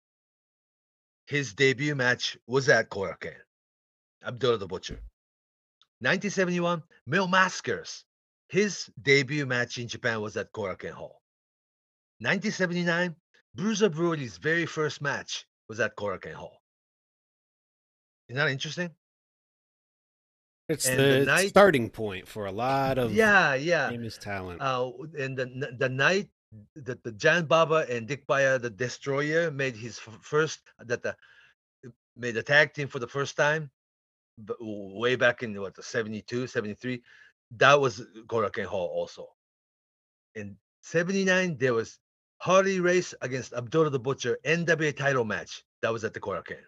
Speaker 3: His debut match was at Korakuen. Abdullah the Butcher. nineteen seventy-one, Mil Maskers. His debut match in Japan was at Korakuen Hall. nineteen seventy-nine, Bruiser Brody's very first match was at Korakuen Hall. Isn't that interesting?
Speaker 2: It's
Speaker 3: And the
Speaker 2: the
Speaker 3: night,
Speaker 2: starting point for a lot of
Speaker 3: yeah, yeah.
Speaker 2: famous talent.
Speaker 3: Uh, and the the night that the Giant Baba and Dick Baya the Destroyer made his f- first that the made a tag team for the first time, b- way back in what the seventy-two, seventy-three. That was Korakuen Hall also. In seventy-nine, there was Harley Race against Abdullah the Butcher N W A title match. That was at the Korakuen.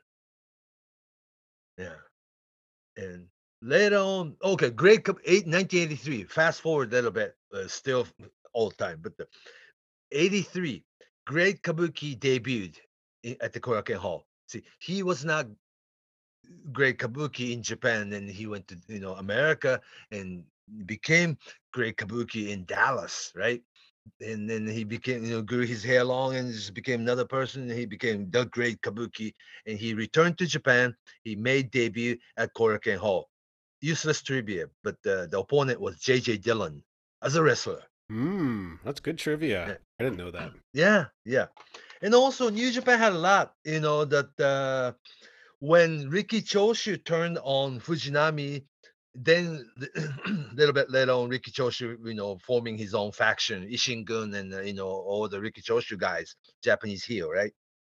Speaker 3: Yeah. And later on, okay, Great Cup eight, nineteen eighty-three. Fast forward a little bit, uh, still old time, but the eighty-three, Great Kabuki debuted i- at the Korakuen Hall. See, he was not Great Kabuki in Japan, and he went to you know America and became Great Kabuki in Dallas, right? And then he became, you know, grew his hair long and just became another person. And he became the Great Kabuki, and he returned to Japan. He made debut at Korakuen Hall. Useless trivia, but uh, the opponent was J J Dillon as a wrestler.
Speaker 2: Mm, that's good trivia.
Speaker 3: Yeah,
Speaker 2: I didn't know that.
Speaker 3: yeah, yeah. And also, New Japan had a lot, you know, that uh, when Ricky Choshu turned on Fujinami, then a little bit later on, Ricky Choshu, you know, forming his own faction, Ishingun, and uh, you know all the Ricky Choshu guys, Japanese heel, right?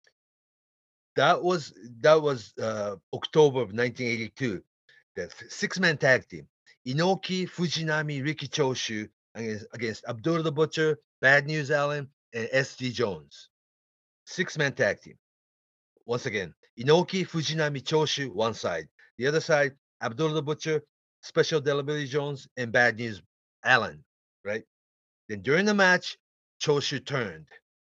Speaker 3: That was that was uh, October of nineteen eighty-two. The six-man tag team: Inoki, Fujinami, Ricky Choshu against, against Abdullah the Butcher, Bad News Allen, and S D Jones. Six-man tag team. Once again, Inoki, Fujinami, Choshu, one side. The other side, Abdullah the Butcher, Special Delivery Jones, and Bad News Allen, right? Then during the match, Choshu turned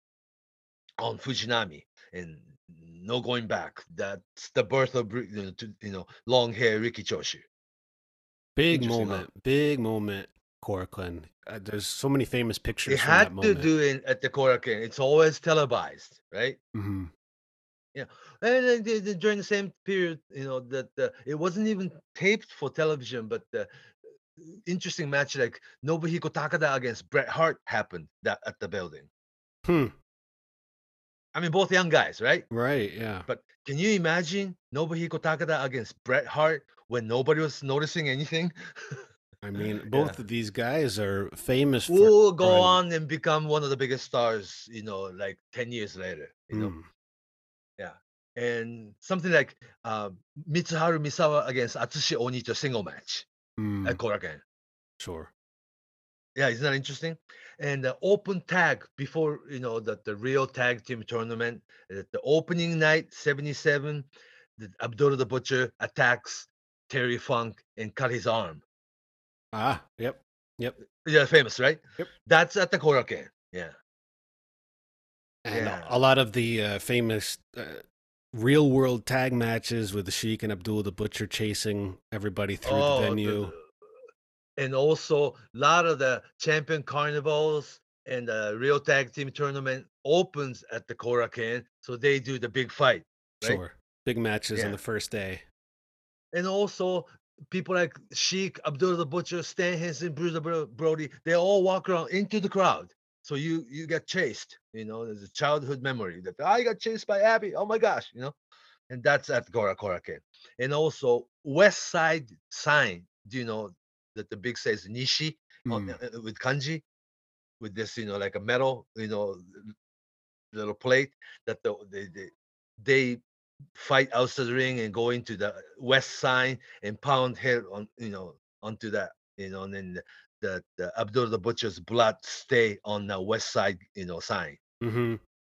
Speaker 3: on Fujinami, and no going back. That's the birth of you know, to, you know long hair Ricky Choshu.
Speaker 2: Big
Speaker 3: Interesting, huh?
Speaker 2: moment. Big moment, Corkland. Uh, there's so many famous
Speaker 3: They
Speaker 2: pictures from that
Speaker 3: had to
Speaker 2: moment.
Speaker 3: do it at the Korakuen. It's always televised, right?
Speaker 2: Hmm.
Speaker 3: Yeah, and then the- the- during the same period, you know that uh, it wasn't even taped for television, but the interesting match like Nobuhiko Takada against Bret Hart happened that at the building.
Speaker 2: Hmm.
Speaker 3: I mean, both young guys, right?
Speaker 2: Right. Yeah.
Speaker 3: But can you imagine Nobuhiko Takada against Bret Hart when nobody was noticing anything?
Speaker 2: I mean,
Speaker 3: Yeah,
Speaker 2: both of these guys are famous for
Speaker 3: we'll go
Speaker 2: drawing.
Speaker 3: on and become one of the biggest stars, you know, like ten years later, you know?
Speaker 2: Mm,
Speaker 3: Yeah. And something like uh, Mitsuharu Misawa against Atsushi Onito single match at
Speaker 2: mm,
Speaker 3: Korakuen.
Speaker 2: sure.
Speaker 3: Yeah, isn't that interesting? And the open tag before you know that the real tag team tournament, uh, the opening night, seventy-seven, the Abdullah the Butcher attacks Terry Funk and cut his arm.
Speaker 2: Ah. Yep. Yep.
Speaker 3: Yeah, famous, right?
Speaker 2: Yep.
Speaker 3: That's at the Korakuen. Yeah,
Speaker 2: And a
Speaker 3: yeah.
Speaker 2: a lot of the uh, famous uh, real world tag matches with the Sheik and Abdul the Butcher chasing everybody through the
Speaker 3: Oh, the,
Speaker 2: venue.
Speaker 3: the- and also a lot of the champion carnivals and the real tag team tournament opens at the Korakuen, so they do the big fight, right?
Speaker 2: Sure. Big matches on
Speaker 3: Yeah.
Speaker 2: the first day.
Speaker 3: And also people like Sheik, Abdullah the Butcher, Stan Henson, Bruiser Bro- Brody, they all walk around into the crowd. So you you get chased, you know, there's a childhood memory that I got chased by Abby. Oh my gosh, you know, and that's at Gora Korakuen. And also West Side sign. Do you know that the big says Nishi on,
Speaker 2: Mm,
Speaker 3: uh, uh, with kanji with this, you know, like a metal, you know, little plate that the they they, they fight outside the ring and go into the west side and pound head on you know onto that you know and then the, the, the Abdul the Butcher's blood stay on the west side you know sign.
Speaker 2: hmm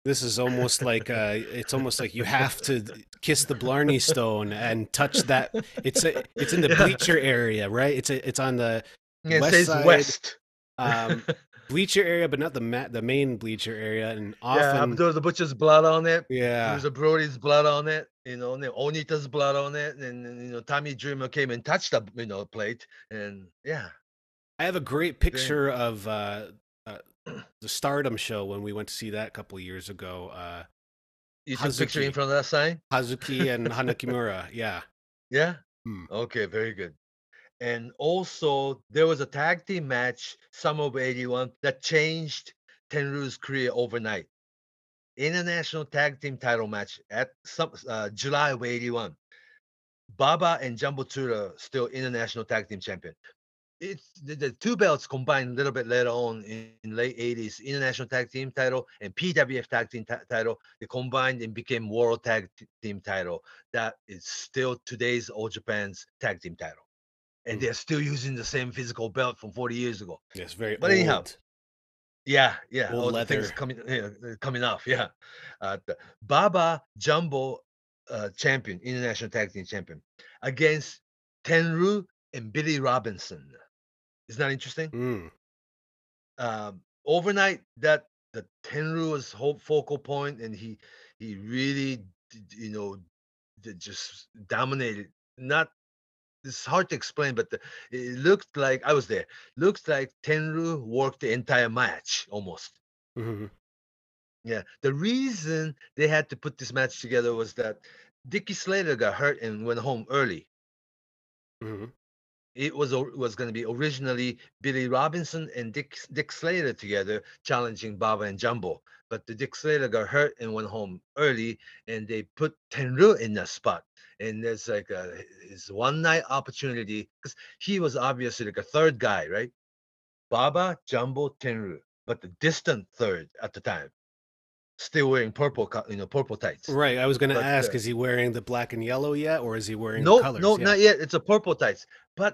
Speaker 2: This is almost like uh, it's almost like you have to kiss the Blarney Stone and touch that. It's a, it's in the
Speaker 3: Yeah.
Speaker 2: bleacher area, right? It's a, it's on the
Speaker 3: It
Speaker 2: west
Speaker 3: says
Speaker 2: side,
Speaker 3: West.
Speaker 2: um, bleacher area, but not the ma- the main bleacher area. And
Speaker 3: Yeah,
Speaker 2: often,
Speaker 3: there's the butcher's blood on it.
Speaker 2: yeah,
Speaker 3: There's a Brody's blood on it. You know, and then Onita's blood on it, and, and, you know Tommy Dreamer came and touched the you know plate, and yeah,
Speaker 2: I have a great
Speaker 3: very
Speaker 2: picture of uh, uh, the Stardom show when we went to see that a couple of years ago. Uh,
Speaker 3: You took picture in
Speaker 2: Hazuki,
Speaker 3: front of that sign?
Speaker 2: Hazuki, and Hanakimura. Yeah.
Speaker 3: Yeah.
Speaker 2: Hmm.
Speaker 3: Okay, very good. And also, there was a tag team match, summer of eighty-one, that changed Tenryu's career overnight. International tag team title match at some uh, July of eighty-one. Baba and Jumbo Tsuruta still international tag team champion. It's the, the two belts combined a little bit later on in, in late eighties, international tag team title and P W F tag team ti- title. They combined and became world tag t- team title. That is still today's All Japan's tag team title, and
Speaker 2: Hmm.
Speaker 3: they're still using the same physical belt from forty years ago.
Speaker 2: Yes, very
Speaker 3: But anyhow,
Speaker 2: old,
Speaker 3: yeah, yeah,
Speaker 2: old
Speaker 3: all the things
Speaker 2: leather.
Speaker 3: coming yeah, uh, coming off, yeah. Uh, the Baba Jumbo uh, champion, international tag team champion, against Tenru and Billy Robinson. Isn't that interesting?
Speaker 2: Mm.
Speaker 3: Um, overnight, that the Tenru was whole focal point, and he he really, d- d- you know, d- just dominated. Not It's hard to explain, but the, it looked like I was there. Looks like Tenru worked the entire match almost.
Speaker 2: Hmm.
Speaker 3: Yeah, the reason they had to put this match together was that Dickie Slater got hurt and went home early.
Speaker 2: Hmm.
Speaker 3: It was o- was going to be originally Billy Robinson and Dick Dick Slater together challenging Baba and Jumbo, but the Dick Slater got hurt and went home early, and they put Tenru in that spot. And there's like a his one night opportunity because he was obviously like a third guy, right? Baba, Jumbo, Tenru, but the distant third at the time, still wearing purple, co- you know, purple tights.
Speaker 2: Right. I was going to
Speaker 3: But
Speaker 2: ask,
Speaker 3: uh,
Speaker 2: is he wearing the black and yellow yet, or is he wearing the
Speaker 3: no,
Speaker 2: colors?
Speaker 3: no,
Speaker 2: Yeah.
Speaker 3: not yet. It's a purple tights, but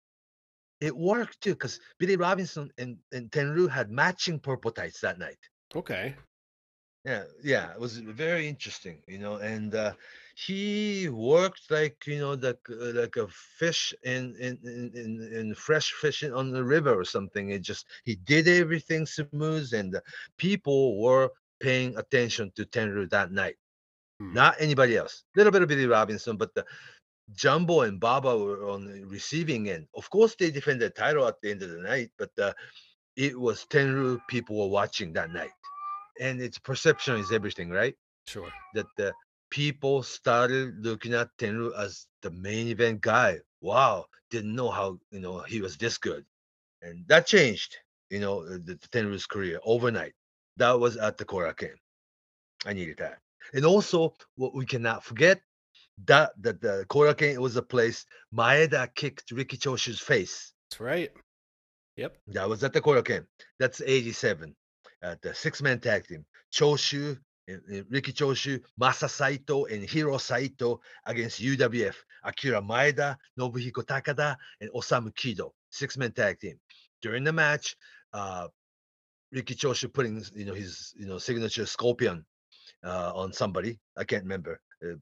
Speaker 3: it worked too because Billy Robinson and, and Tenru had matching purple tights that night.
Speaker 2: Okay.
Speaker 3: Yeah, yeah, it was very interesting, you know. And uh, he worked like you know, like uh, like a fish in in, in in in fresh fishing on the river or something. It just he did everything smooth, and uh, people were paying attention to Tenru that night.
Speaker 2: Hmm.
Speaker 3: Not anybody else. A little bit of Billy Robinson, but the Jumbo and Baba were on the receiving end. Of course, they defended the title at the end of the night, but uh, it was Tenru people were watching that night. And its perception is everything, right?
Speaker 2: Sure.
Speaker 3: That the people started looking at Tenru as the main event guy. Wow, didn't know how you know he was this good, and that changed. You know, uh, the, the Tenru's career overnight. That was at the Korakuen. I needed that, and also what we cannot forget that that the Korakuen was a place Maeda kicked Ricky Choshu's face.
Speaker 2: That's right. Yep.
Speaker 3: That was at the Korakuen. That's eighty-seven. Uh, the six-man tag team. Choshu, uh, uh, Ricky Choshu, Masa Saito, and Hiro Saito against U W F. Akira Maeda, Nobuhiko Takada, and Osamu Kido. Six-man tag team. During the match, uh, Ricky Choshu putting you know his you know signature scorpion uh, on somebody. I can't remember. Uh,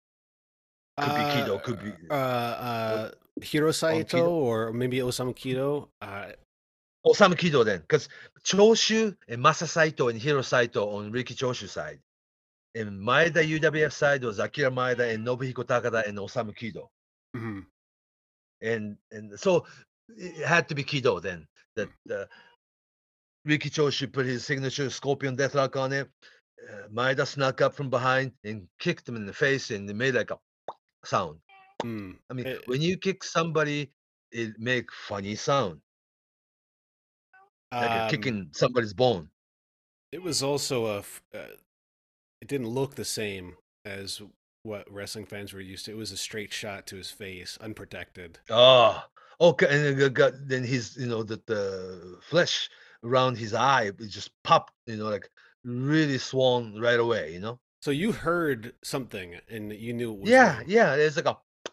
Speaker 3: could be
Speaker 2: Uh,
Speaker 3: Kido, could be
Speaker 2: uh,
Speaker 3: what
Speaker 2: uh, Hiro
Speaker 3: on
Speaker 2: Saito
Speaker 3: Kido.
Speaker 2: or maybe Osamu Kido. Uh,
Speaker 3: Osamu Kido then, because Choshu and Masa Saito and Hiro Saito on Ricky Choshu side. And Maeda U W F side was Akira Maeda and Nobuhiko Takada and Osamu Kido.
Speaker 2: mhm.
Speaker 3: And and so it had to be Kido then. That uh, Ricky Choshu put his signature Scorpion Deathlock on it. Uh, Maeda snuck up from behind and kicked him in the face, and it made like a sound.
Speaker 2: Mm.
Speaker 3: I mean,
Speaker 2: It,
Speaker 3: when you kick somebody, it make funny sound, like a
Speaker 2: um,
Speaker 3: kicking somebody's bone.
Speaker 2: it was also a. f- Uh, it didn't look the same as what wrestling fans were used to. It was a straight shot to his face, unprotected.
Speaker 3: Oh, okay. And then, the gut- then his, you know, the, the flesh around his eye it just popped, you know, like really swollen right away, you know?
Speaker 2: So you heard something and you knew it was
Speaker 3: Yeah,
Speaker 2: wrong.
Speaker 3: yeah. It's like a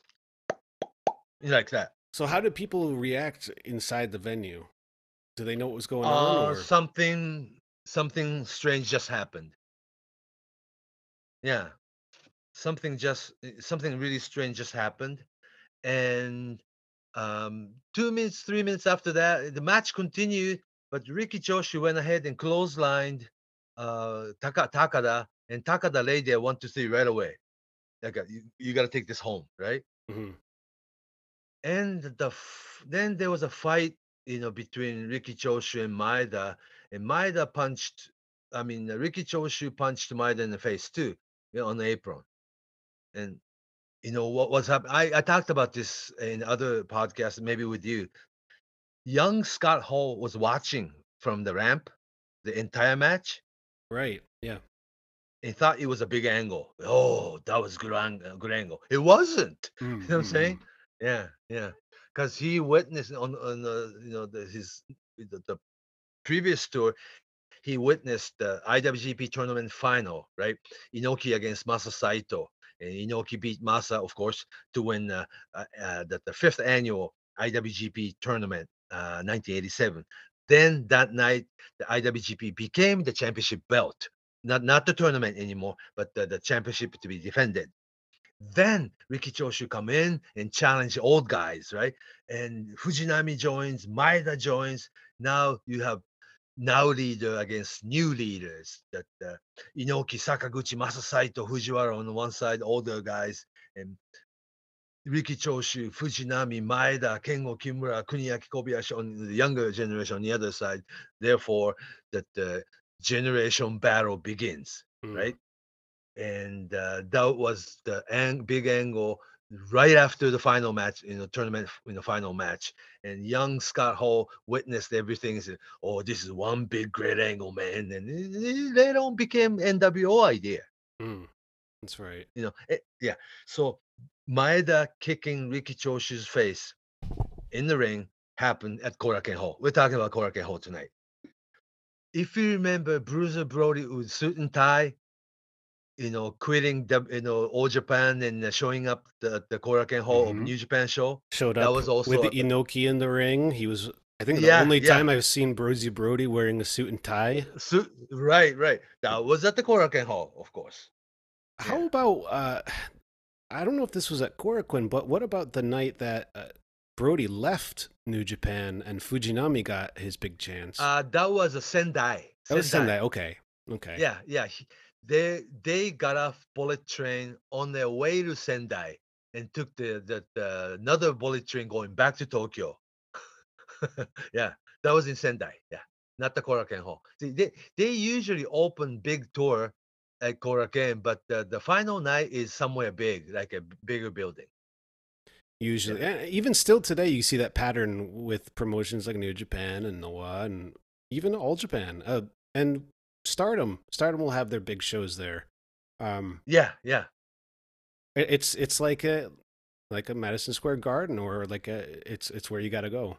Speaker 3: like that.
Speaker 2: So how did people react inside the venue? Do they know what was going on,
Speaker 3: Uh
Speaker 2: or
Speaker 3: something something strange just happened. Yeah, something just eh, something really strange just happened, and um, two minutes, three minutes after that, the match continued, but Ricky Joshi went ahead and clotheslined uh, Taka, Takada, and Takada laid there one, two, three right away. Like, uh, you, you got to take this home, right?
Speaker 2: Hmm.
Speaker 3: And the f- then there was a fight, you know, between Ricky Choshu and Maeda, and Maeda punched. I mean, uh, Ricky Choshu punched Maeda in the face too, you know, on the apron. And you know what was happening? I, I talked about this in other podcasts, maybe with you. Young Scott Hall was watching from the ramp the entire match.
Speaker 2: Right. Yeah.
Speaker 3: He thought it was a big angle. Oh, that was good, ang- uh, good angle. It wasn't. You know what I'm saying?
Speaker 2: Mm-hmm.
Speaker 3: Yeah, yeah. Because he witnessed on on the you know the, his the, the previous tour, he witnessed the I W G P tournament final, right? Inoki against Masa Saito, and Inoki beat Masa, of course, to win uh, uh, uh, the, the fifth annual I W G P tournament, uh, nineteen eighty-seven. Then that night, the I W G P became the championship belt, not not the tournament anymore, but the, the championship to be defended. Then Ricky Choshu come in and challenge old guys, right? And Fujinami joins, Maeda joins. Now you have now leader against new leaders. That uh, Inoki, Sakaguchi, Masasaito, Fujiwara on the one side, older guys, and Riki Choshu, Fujinami, Maeda, Kengo Kimura, Kuniaki Kobayashi on the younger generation on the other side. Therefore, that the generation battle begins,
Speaker 2: Mm.
Speaker 3: right? And uh, that was the ang- big angle right after the final match in the tournament in the final match. And young Scott Hall witnessed everything and said, "Oh, this is one big great angle, man." And it, it later on became N W O idea.
Speaker 2: Mm. That's right.
Speaker 3: You know, it, yeah. So Maeda kicking Ricky Choshu's face in the ring happened at Korakuen Hall. We're talking about Korakuen Hall tonight. If you remember Bruiser Brody with suit and tie, you know, quitting the, you know, All Japan and uh, showing up the the Korakuen Hall of
Speaker 2: Mm-hmm.
Speaker 3: New Japan show.
Speaker 2: Showed
Speaker 3: That
Speaker 2: up
Speaker 3: was
Speaker 2: with
Speaker 3: also
Speaker 2: the
Speaker 3: a,
Speaker 2: Inoki in the ring. He was, I think, the
Speaker 3: yeah,
Speaker 2: only
Speaker 3: yeah.
Speaker 2: time I've seen Bruiser Brody wearing a suit and tie.
Speaker 3: Suit, right, right. That was at the Korakuen Hall, of course. Yeah.
Speaker 2: How about, uh, I don't know if this was at Korakuen, but what about the night that uh, Brody left New Japan and Fujinami got his big chance?
Speaker 3: Uh, that was a Sendai.
Speaker 2: That was
Speaker 3: Sendai.
Speaker 2: Sendai. Okay. Okay.
Speaker 3: Yeah, yeah. he- They they got off bullet train on their way to Sendai and took the, the, the another bullet train going back to Tokyo. Yeah, that was in Sendai. Yeah, not the Korakuen Hall. See, they they usually open big tour at Korakuen, but the, the final night is somewhere big, like a b- bigger building.
Speaker 2: Usually,
Speaker 3: Yeah,
Speaker 2: eh, even still today, you see that pattern with promotions like New Japan and Noah and even All Japan. Uh, and Stardom. Stardom will have their big shows there. Um,
Speaker 3: yeah, yeah.
Speaker 2: it- it's it's like a like a Madison Square Garden or like a it's it's where you got to go.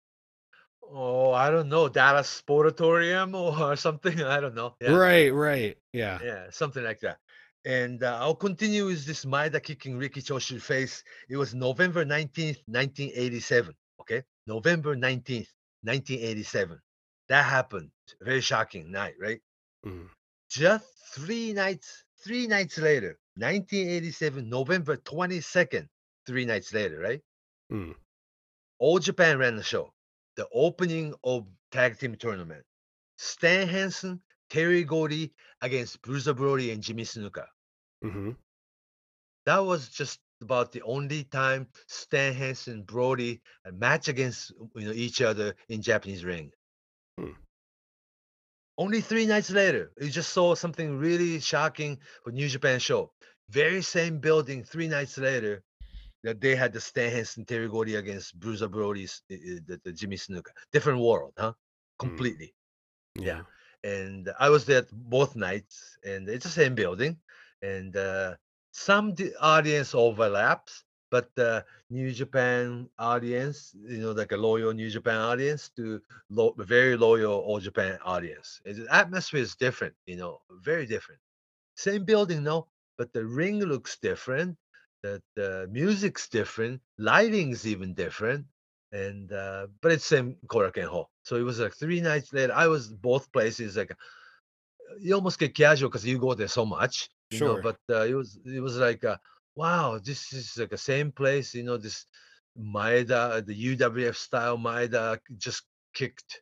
Speaker 3: Oh, I don't know, Dallas Sportatorium or something. I don't know. Yeah,
Speaker 2: Right, right. Yeah.
Speaker 3: yeah, something like that. And uh, I'll continue with this Maeda kicking Ricky Choshu face. It was November nineteenth, nineteen eighty-seven. Okay, November nineteenth, nineteen eighty-seven. That happened. Very shocking night, right?
Speaker 2: Mm,
Speaker 3: Just three nights, three nights later, nineteen eighty-seven, November twenty-second, three nights later, right?
Speaker 2: mm,
Speaker 3: All Japan ran the show. The opening of tag team tournament. Stan Hansen, Terry Gordy against Bruiser Brody and Jimmy Snuka.
Speaker 2: mm-hmm.
Speaker 3: That was just about the only time Stan Hansen, Brody a match against you know each other in Japanese ring.
Speaker 2: Hmm.
Speaker 3: Only three nights later, you just saw something really shocking for New Japan show. Very same building, three nights later, that they had the Stan Hansen Terry Gordy against Bruiser Brody's uh, uh, the, the Jimmy Snuka. Different world, huh?
Speaker 2: Mm,
Speaker 3: Completely. Yeah.
Speaker 2: yeah.
Speaker 3: And I was there both nights, and it's the same building. And uh, some the audience overlaps, but the New Japan audience, you know, like a loyal New Japan audience to lo- very loyal All Japan audience. It's, the atmosphere is different, you know, very different. Same building, no, but the ring looks different. The, the music's different. Lighting's even different. And uh, but it's same Korakuen Hall. So it was like three nights later. I was both places. Like you almost get casual because you go there so much. you know.
Speaker 2: Sure.
Speaker 3: But uh, it was it was like, uh, wow, this is like the same place, you know. This Maeda, the U W F style Maeda, just kicked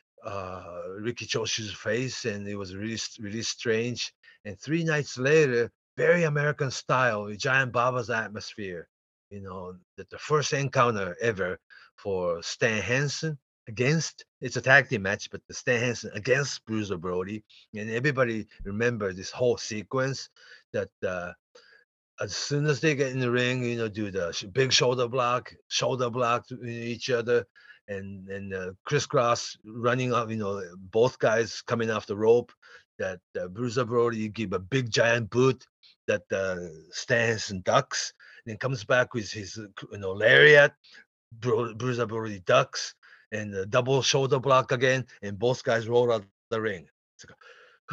Speaker 3: uh, Ricky Choshu's face, and it was really really strange. And three nights later, very American style, Giant Baba's atmosphere. You know, that the first encounter ever for Stan Hansen against, it's a tag team match, but the Stan Hansen against Bruiser Brody, and everybody remember this whole sequence that uh, as soon as they get in the ring, you know, do the sh- big shoulder block, shoulder block to each other, and and uh, crisscross running up, you know, both guys coming off the rope. That uh, Bruiser Brody give a big giant boot that uh, stands and ducks, and then comes back with his uh, you know lariat. Bru- Bruiser Brody ducks and uh, double shoulder block again, and both guys roll out the ring. It's like,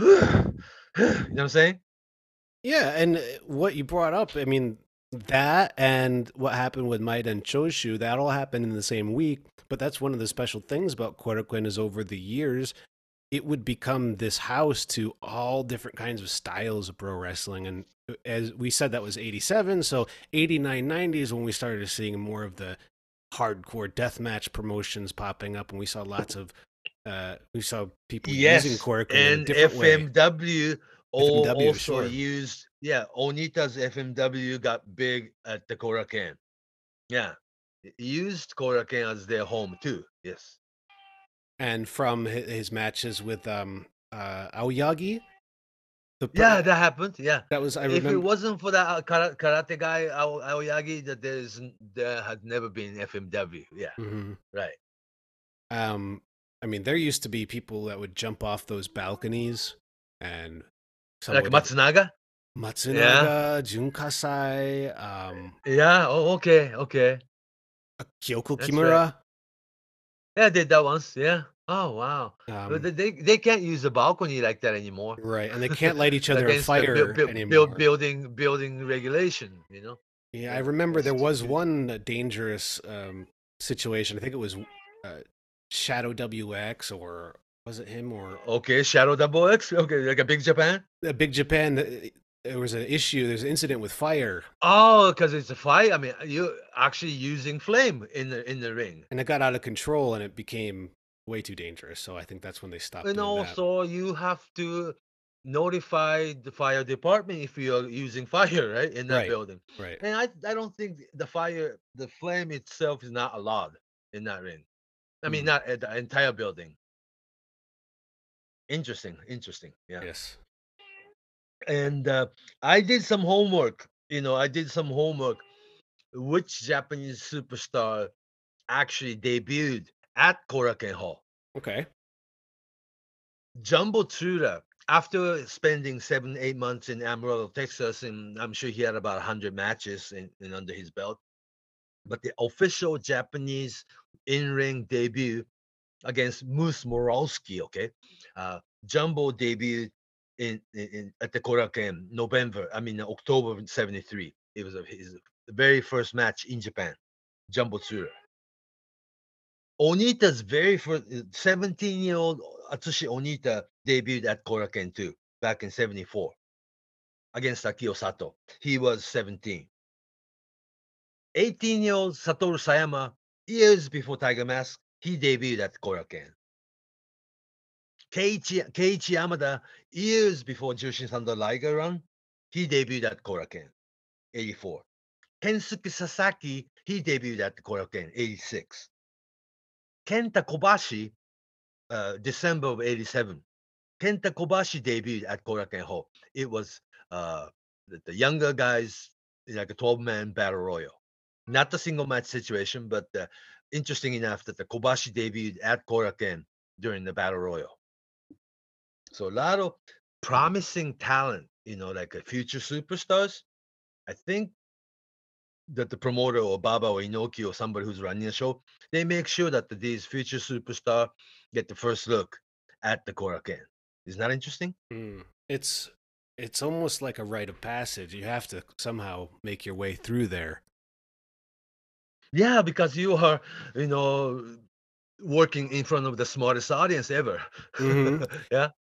Speaker 3: you know what I'm saying?
Speaker 2: Yeah, and uh, what you brought up, I mean, that and what happened with Maida and Choshu, that all happened in the same week. But that's one of the special things about Korakuen is over the years, it would become this house to all different kinds of styles of pro wrestling. And uh, as we said, that was eighty-seven. So eighty-nine, ninety is when we started seeing more of the hardcore deathmatch promotions popping up. And we saw lots of, uh, we saw people using
Speaker 3: Yes,
Speaker 2: Korakuen in a
Speaker 3: and
Speaker 2: different way.
Speaker 3: F M W al-
Speaker 2: F M W,
Speaker 3: also
Speaker 2: sure.
Speaker 3: used, yeah, Onita's F M W got big at the Korakuen. Yeah, it used Korakuen as their home too. Yes.
Speaker 2: And from hi- his matches with um uh Aoyagi, the per-
Speaker 3: Yeah, that happened. Yeah.
Speaker 2: that was I
Speaker 3: If it
Speaker 2: remember.
Speaker 3: wasn't for that uh, kara- karate guy, Ao- Aoyagi, that there's n- there had never been F M W. Yeah,
Speaker 2: Mhm.
Speaker 3: right.
Speaker 2: Um, I mean, there used to be people that would jump off those balconies, and some
Speaker 3: Like
Speaker 2: would have
Speaker 3: Matsunaga? Yeah.
Speaker 2: Matsunaga, Junkasai, um,
Speaker 3: Yeah. Oh, okay. Okay.
Speaker 2: Kyoko
Speaker 3: That's right.
Speaker 2: Kimura.
Speaker 3: Yeah, I did that once. Yeah. Oh, wow. But
Speaker 2: Um,
Speaker 3: they they they can't use the balcony like that anymore.
Speaker 2: right, and they can't light each other on
Speaker 3: Against the build,
Speaker 2: fire
Speaker 3: build, build
Speaker 2: anymore.
Speaker 3: building building regulation, you know.
Speaker 2: Yeah, I
Speaker 3: Yeah,
Speaker 2: remember
Speaker 3: that's
Speaker 2: there
Speaker 3: too
Speaker 2: was
Speaker 3: good.
Speaker 2: one dangerous um, situation. I think it was uh, Shadow W X, or was it him, or
Speaker 3: Okay, Shadow Double X. Okay, like a Big Japan.
Speaker 2: uh, Big Japan? uh, There was an issue. There's an incident with fire,
Speaker 3: Oh, because it's a fight. I mean, you actually using flame in the in the ring,
Speaker 2: and it got out of control, and it became way too dangerous. So I think that's when they stopped
Speaker 3: and
Speaker 2: doing that.
Speaker 3: also you have to notify the fire department if you're using fire, right, in that
Speaker 2: Right,
Speaker 3: building.
Speaker 2: right.
Speaker 3: And I I don't think the fire, the flame itself is not allowed in that ring. I mean,
Speaker 2: Hmm.
Speaker 3: not at the entire building. Interesting, interesting. Yeah.
Speaker 2: Yes.
Speaker 3: And uh, I did some homework. You know, I did some homework. Which Japanese superstar actually debuted at Korakuen Hall?
Speaker 2: Okay.
Speaker 3: Jumbo Tsuda, after spending seven, eight months in Amarillo, Texas, and I'm sure he had about one hundred matches in, in under his belt. But the official Japanese in-ring debut against Moose Morowski, okay? Uh, Jumbo debuted in, in, in at the Korakuen November, I mean October of seventy-three. It was a, his very first match in Japan. Jumbo Tsuda. Onita's very first seventeen-year-old Atsushi Onita debuted at Korakuen too, back in seventy-four against Akio Sato. He was seventeen. eighteen-year-old Satoru Sayama, years before Tiger Mask, he debuted at Korakuen. Keiichi, Keiichi Yamada, years before Jushin Thunder Liger run, he debuted at Korakuen, eighty-four. Kensuke Sasaki, he debuted at Korakuen, eighty-six. Kenta Kobashi, uh, December of eighty-seven. Kenta Kobashi debuted at Korakuen Hall. It was uh, the, the younger guys, like a twelve-man battle royal. Not the single match situation, but uh, interesting enough that the Kobashi debuted at Korakuen during the battle royal. So a lot of promising talent, you know, like a future superstars. I think that the promoter or Baba or Inoki or somebody who's running the show, they make sure that the, these future superstar get the first look at the Korakuen. Isn't that interesting?
Speaker 2: Mm. It's it's almost like a rite of passage. You have to somehow make your way through there.
Speaker 3: Yeah, because you are, you know, working in front of the smartest audience ever.
Speaker 2: Hmm.
Speaker 3: Yeah.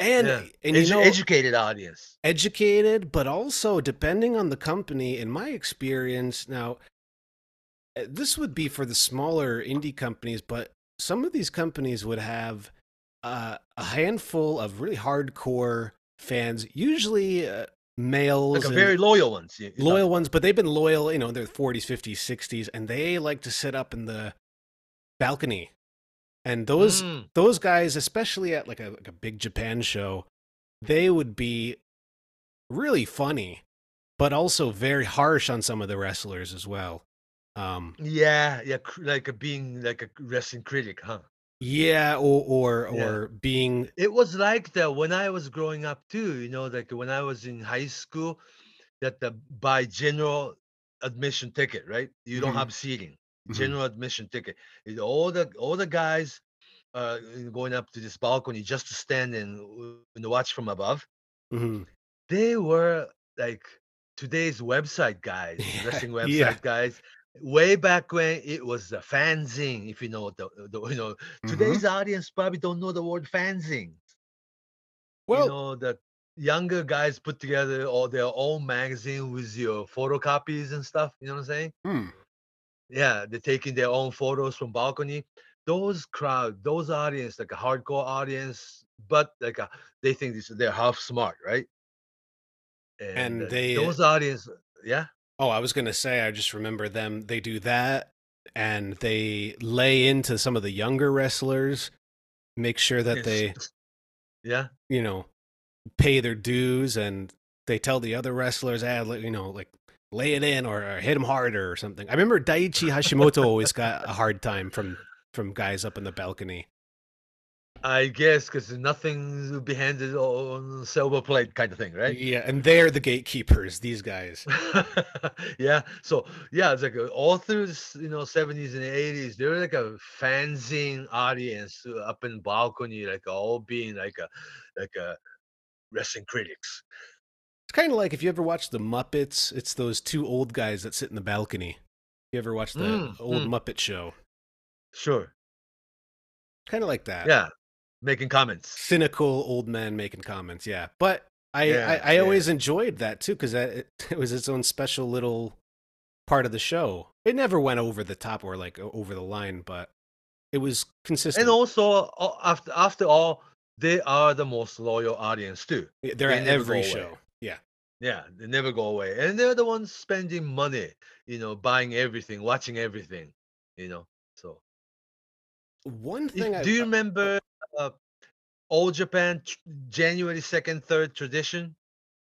Speaker 2: And
Speaker 3: Yeah,
Speaker 2: and you
Speaker 3: Edu-
Speaker 2: know,
Speaker 3: educated audience.
Speaker 2: educated, but also depending on the company, in my experience, now uh, this would be for the smaller indie companies, but some of these companies would have uh, a handful of really hardcore fans, usually uh,
Speaker 3: Like
Speaker 2: males
Speaker 3: a
Speaker 2: and
Speaker 3: very loyal ones you- you're talking
Speaker 2: loyal
Speaker 3: about.
Speaker 2: ones, but they've been loyal, you know, in their forties, fifties, sixties, and they like to sit up in the balcony. And those
Speaker 3: Mm,
Speaker 2: those guys, especially at like a like a big Japan show, they would be really funny, but also very harsh on some of the wrestlers as well. Um,
Speaker 3: yeah, yeah, cr- like a being like a wrestling critic, huh?
Speaker 2: yeah, or or
Speaker 3: Yeah.
Speaker 2: or being
Speaker 3: It was like that when I was growing up too, you know, like when I was in high school, that the buy general admission ticket, right? You don't
Speaker 2: mhm,
Speaker 3: have seating.
Speaker 2: mhm,
Speaker 3: General admission ticket. It- All the all the guys uh going up to this balcony just to stand and, w- and watch from above.
Speaker 2: mhm.
Speaker 3: They were like today's website guys,
Speaker 2: Yeah,
Speaker 3: wrestling
Speaker 2: yeah.
Speaker 3: website guys. Way back when it was the fanzine, if you know what the, the you know,
Speaker 2: Mhm.
Speaker 3: today's audience probably don't know the word fanzine. You
Speaker 2: Well,
Speaker 3: know, the younger guys put together all their own magazine with your photocopies and stuff. You know what I'm saying?
Speaker 2: hmm.
Speaker 3: Yeah, they're taking their own photos from balcony. Those crowd, those audience, like a hardcore audience, but like a, they think this, they're half smart, right? And
Speaker 2: And
Speaker 3: uh,
Speaker 2: they
Speaker 3: those audience, yeah,
Speaker 2: oh, I was gonna say, I just remember them. They do that, and they lay into some of the younger wrestlers, make sure that
Speaker 3: it's,
Speaker 2: they,
Speaker 3: yeah.
Speaker 2: you know, pay their dues, and they tell the other wrestlers, ah, li- you know, like lay it in or, or hit them harder or something. I remember Daiichi Hashimoto always got a hard time from from guys up in the balcony.
Speaker 3: I guess because nothing will be handed on silver plate kind of thing, right?
Speaker 2: Yeah, and they're the gatekeepers. These guys.
Speaker 3: Yeah. So yeah, it's like uh, all through this, you know, seventies and eighties, there was like a fanzine audience uh, up in balcony, like all being like a like a wrestling critics.
Speaker 2: It's kind of like if you ever watch the Muppets. It's those two old guys that sit in the balcony. You ever watch the
Speaker 3: Mm,
Speaker 2: old
Speaker 3: mm,
Speaker 2: Muppet show?
Speaker 3: sure.
Speaker 2: Kind of like that.
Speaker 3: Yeah. Making comments.
Speaker 2: Cynical old men making comments. Yeah, but I I,
Speaker 3: Yeah,
Speaker 2: I
Speaker 3: yeah.
Speaker 2: always enjoyed that too because it, it was its own special little part of the show. It never went over the top or like o- over the line, but it was
Speaker 3: And
Speaker 2: consistent.
Speaker 3: also uh, after after all, they are the most loyal audience too.
Speaker 2: They're
Speaker 3: They
Speaker 2: at
Speaker 3: never
Speaker 2: every
Speaker 3: go away.
Speaker 2: show. Yeah.
Speaker 3: Yeah, they never go away. And they're the ones spending money, you know, buying everything, watching everything, you know. So,
Speaker 2: One
Speaker 3: if
Speaker 2: thing I
Speaker 3: do you
Speaker 2: uh, oh,
Speaker 3: remember uh, All Japan tr- January second, third tradition?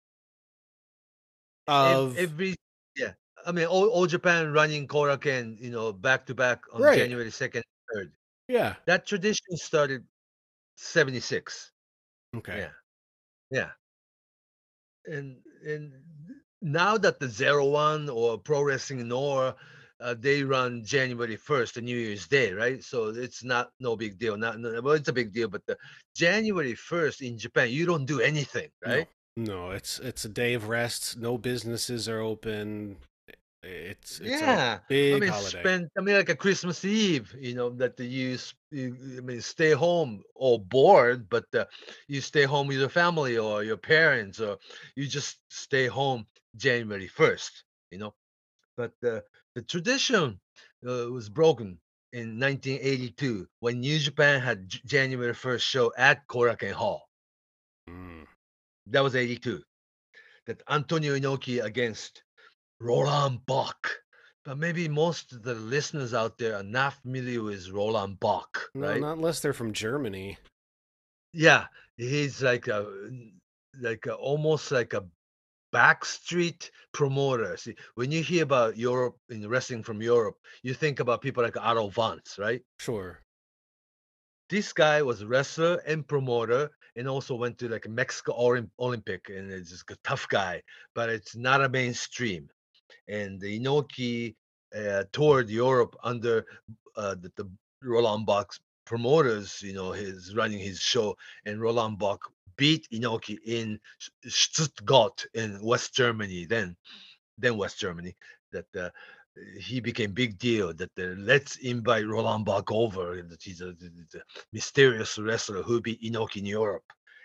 Speaker 3: Ev-
Speaker 2: of
Speaker 3: Every, yeah, I mean, all, all Japan running Korakuen, you know, back to back on
Speaker 2: right.
Speaker 3: January second, third.
Speaker 2: Yeah.
Speaker 3: That tradition started seventy-six.
Speaker 2: Okay.
Speaker 3: Yeah, yeah. and and now that the zero one or pro wrestling Nor, uh, they run January first, the New Year's Day, right? So it's not no big deal. Not no, well, it's a big deal, but the January first in Japan, you don't do anything,
Speaker 2: No.
Speaker 3: right?
Speaker 2: No, it's it's a day of rest. No businesses are open. It's it's a
Speaker 3: Yeah, I
Speaker 2: big
Speaker 3: mean,
Speaker 2: holiday.
Speaker 3: spend. I mean, like a Christmas Eve, you know, that the you, s- you I mean, stay home or bored, but uh, you stay home with your family or your parents, or you just stay home January first, you know. But uh, the tradition uh, was broken in nineteen eighty-two when New Japan had J- January first show at Korakuen Hall.
Speaker 2: Mm.
Speaker 3: That was eighty-two. That Antonio Inoki against Roland Bach. But maybe most of the listeners out there are not familiar with Roland Bach,
Speaker 2: No,
Speaker 3: right?
Speaker 2: not unless they're from Germany.
Speaker 3: Yeah, he's like a like a, almost like a backstreet promoter. See, when you hear about Europe in wrestling from Europe, you think about people like Otto Vance, right?
Speaker 2: Sure.
Speaker 3: This guy was a wrestler and promoter, and also went to like a Mexico Olymp- Olympic, and is just a tough guy, but it's not a mainstream. And the Inoki uh, toured Europe under uh, the, the Roland Bach's promoters, you know, his running his show, and Roland Bach beat Inoki in Stuttgart in West Germany, then then West Germany, that uh, he became big deal. That uh, let's invite Roland Bach over. That he's a, he's a mysterious wrestler who beat Inoki in Europe,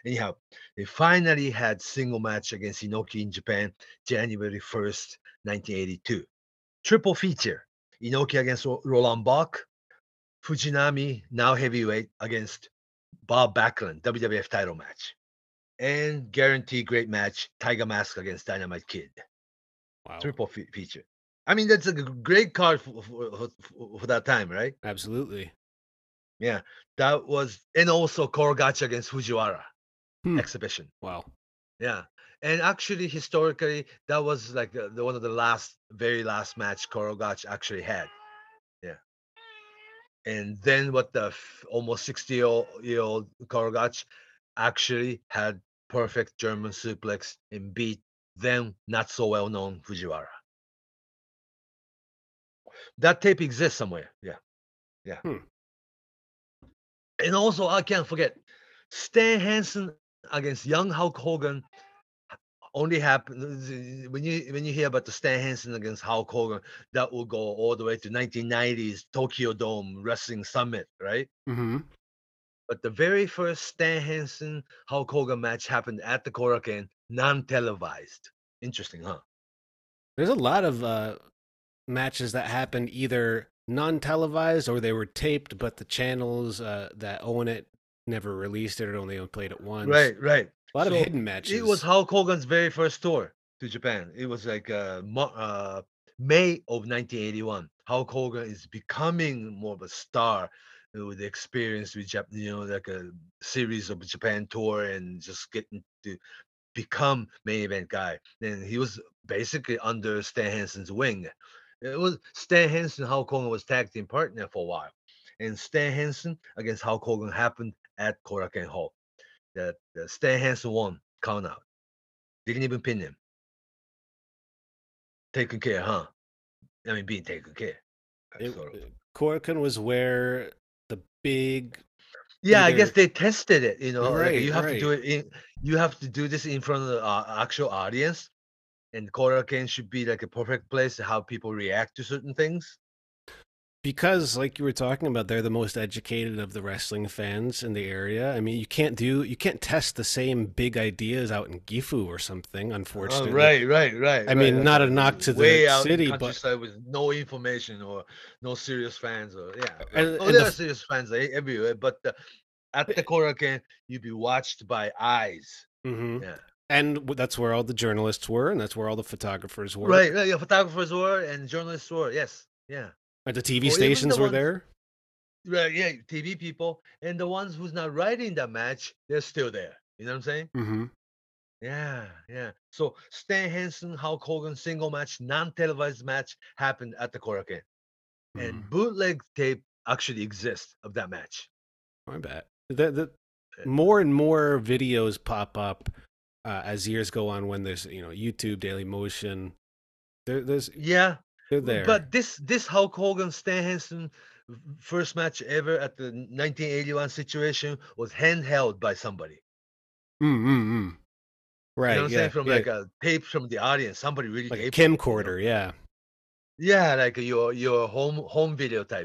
Speaker 3: Anyhow, they finally had single match against Inoki in Japan, January first, nineteen eighty-two. Triple feature: Inoki against Roland Bach, Fujinami, now heavyweight, against Bob Backlund, W W F title match, and guaranteed great match: Tiger Mask against Dynamite Kid.
Speaker 2: Wow.
Speaker 3: Triple fe- feature. I mean, that's a great card for, for, for, for that time, right?
Speaker 2: Absolutely.
Speaker 3: Yeah, that was, and also Korogachi against Fujiwara
Speaker 2: Hmm.
Speaker 3: exhibition.
Speaker 2: Wow.
Speaker 3: Yeah, and actually, historically, that was like the, the one of the last, very last match Korogachi actually had. Yeah, and then what the f- almost sixty year old Korogachi actually had perfect German suplex and beat then not so well known Fujiwara. That tape exists somewhere. Yeah, yeah.
Speaker 2: Hmm.
Speaker 3: And also, I can't forget Stan Hansen against young Hulk Hogan. Only happened when you when you hear about the Stan Hansen against Hulk Hogan. That will go all the way to nineteen nineties Tokyo Dome Wrestling Summit, right?
Speaker 2: Mm-hmm.
Speaker 3: But the very first Stan Hansen Hulk Hogan match happened at the Korakuen, non-televised. Interesting, huh?
Speaker 2: There's a lot of uh, matches that happened either non-televised or they were taped, but the channels uh, that own it never released it or only played it once.
Speaker 3: Right, right.
Speaker 2: A lot
Speaker 3: so
Speaker 2: of hidden matches.
Speaker 3: It was Hulk Hogan's very first tour to Japan. It was like uh, Mo- uh, May of nineteen eighty-one. Hulk Hogan is becoming more of a star uh, with the experience with Jap- you know, like a series of Japan tour and just getting to become main event guy. Then he was basically under Stan Hansen's wing. It was Stan Hansen, Hulk Hogan was tag team partner for a while, and Stan Hansen against Hulk Hogan happened at Korakuen Hall. That uh, Stan Hansen won count out. Didn't even pin him. Taken care, huh? I mean, being taken care.
Speaker 2: It,
Speaker 3: Sort of.
Speaker 2: Korakuen was where the big.
Speaker 3: Yeah, I
Speaker 2: either-
Speaker 3: guess they tested it. You know, like
Speaker 2: Right,
Speaker 3: you have to
Speaker 2: right.
Speaker 3: do it in. You have to do this in front of the uh, actual audience, and Korakuen should be like a perfect place to how people react to certain things.
Speaker 2: Because, like you were talking about, they're the most educated of the wrestling fans in the area. I mean, you can't do, you can't test the same big ideas out in Gifu or something. Unfortunately,
Speaker 3: Oh, right, right, right.
Speaker 2: I mean,
Speaker 3: right.
Speaker 2: not
Speaker 3: Like,
Speaker 2: a knock to
Speaker 3: way
Speaker 2: the
Speaker 3: out in
Speaker 2: city, but
Speaker 3: countryside with no information or no serious fans, or yeah. Right.
Speaker 2: and,
Speaker 3: Oh,
Speaker 2: and
Speaker 3: there
Speaker 2: the
Speaker 3: are serious fans eh, everywhere, but uh, at the Korakuen, you'd be watched by eyes.
Speaker 2: hmm
Speaker 3: Yeah.
Speaker 2: and w- that's where all the journalists were, and that's where all the photographers were.
Speaker 3: Right, right. Yeah, photographers were and journalists were. Yes, yeah.
Speaker 2: And the T V
Speaker 3: Or even
Speaker 2: stations
Speaker 3: the
Speaker 2: were
Speaker 3: ones,
Speaker 2: there.
Speaker 3: right? Yeah, T V people and the ones who's not writing that match, they're still there. You know what I'm saying?
Speaker 2: hmm
Speaker 3: Yeah, yeah. So Stan Hansen, Hulk Hogan single match, non-televised match happened at the Korakuen, and bootleg tape actually exists of that match.
Speaker 2: I bet. The, the
Speaker 3: Uh,
Speaker 2: more and more videos pop up uh, as years go on. When there's you know YouTube, Daily Motion, there, there's
Speaker 3: Yeah,
Speaker 2: they're there.
Speaker 3: but this this Hulk Hogan Stan Hansen f- first match ever at the nineteen eighty-one situation was handheld by somebody.
Speaker 2: Mm-hmm. Right.
Speaker 3: You know what I'm
Speaker 2: yeah.
Speaker 3: saying? From
Speaker 2: yeah.
Speaker 3: like a tape from the audience, somebody really
Speaker 2: Like a
Speaker 3: taped it, you know?
Speaker 2: camcorder. Yeah.
Speaker 3: Yeah, like your your home home video type.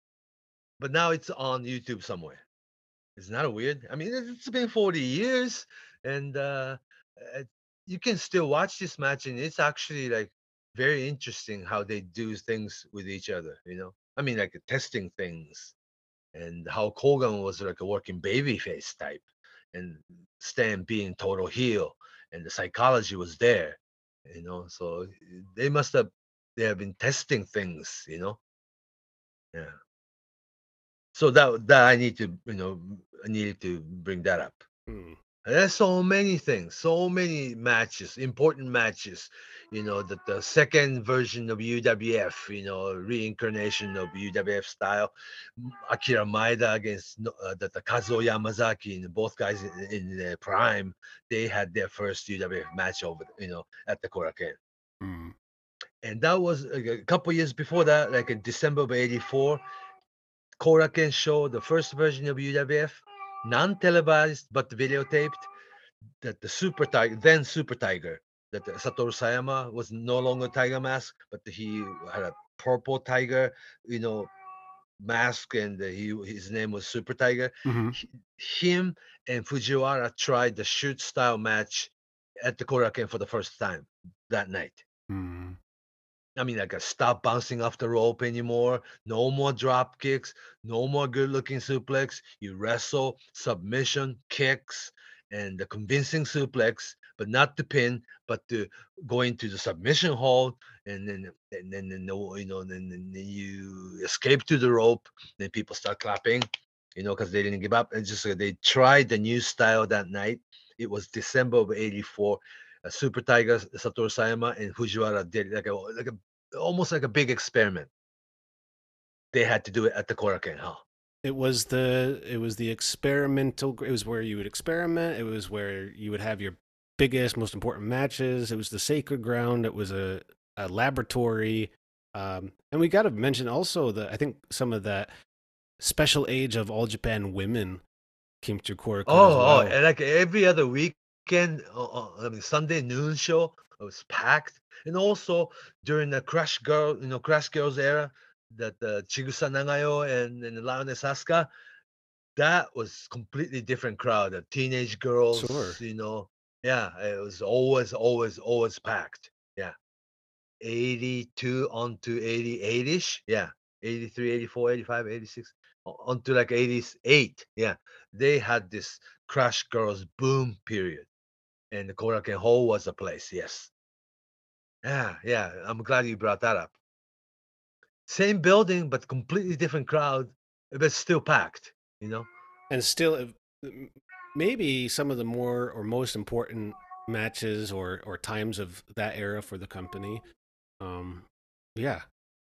Speaker 3: But now it's on YouTube somewhere. Isn't that weird? I mean, it's been forty years, and uh, uh, you can still watch this match, and it's actually like very interesting how they do things with each other. You know, I mean, like testing things, and how Hogan was like a working babyface type, and Stan being total heel, and the psychology was there. You know, so they must have they have been testing things. You know, yeah. So that that I need to you know I needed to bring that up.
Speaker 2: Hmm.
Speaker 3: There's so many things, so many matches, important matches. You know, that the second version of U W F, you know, reincarnation of U W F style. M- Akira Maeda against no- uh, the, the Kazuo Yamazaki, and both guys in, in their prime, they had their first U W F match over, you know, at the Korakuen.
Speaker 2: Hmm.
Speaker 3: And that was like, a couple years before that, like in December of eighty-four, Korakuen show, the first version of U W F, non-televised but videotaped, that the Super Tiger, then Super Tiger, that the Satoru Sayama was no longer Tiger Mask, but he had a purple tiger, you know, mask, and uh, he his name was Super Tiger.
Speaker 2: Hmm.
Speaker 3: H- Him and Fujiwara tried the shoot style match at the Korakuen for the first time that night.
Speaker 2: Mm.
Speaker 3: I mean, like, uh, stop bouncing off the rope anymore. No more drop kicks. No more good looking suplex. You wrestle, submission, kicks, and the convincing suplex, but not the pin, but to go into the submission hold, and then and then, then no, you know, then, then you escape to the rope. Then people start clapping, you know, because they didn't give up. And just uh, they tried the new style that night. It was December of eighty-four. Uh, Super Tiger, Satoru Sayama, and Fujiwara did like a like a almost like a big experiment. They had to do it at the Korakuen Hall.
Speaker 2: It was the it was the experimental. It was where you would experiment. It was where you would have your biggest, most important matches. It was the sacred ground. It was a, a laboratory. Um, and we got to mention also that I think some of that special age of All Japan women came through Korakuen as
Speaker 3: Oh, oh,
Speaker 2: well.
Speaker 3: and like every other weekend, uh, uh, I mean Sunday noon show, it was packed. And also during the Crash Girl, you know, Crash Girls era, that the Chigusa Nagayo and, and Lioness Asuka, that was completely different crowd. The teenage girls,
Speaker 2: Sure.
Speaker 3: you know, yeah, it was always, always, always packed. Yeah. eighty-two on to eighty-eight-ish. Yeah. eighty-three, eighty-four, eighty-five, eighty-six, o- on to like eighty-eight. Yeah. They had this Crash Girls boom period. And the Korakuen Hall was a place. Yes. Yeah. Yeah. I'm glad you brought that up. Same building, but completely different crowd, but still packed, you know?
Speaker 2: And still, uh, m- maybe some of the more or most important matches or or times of that era for the company. Um, yeah,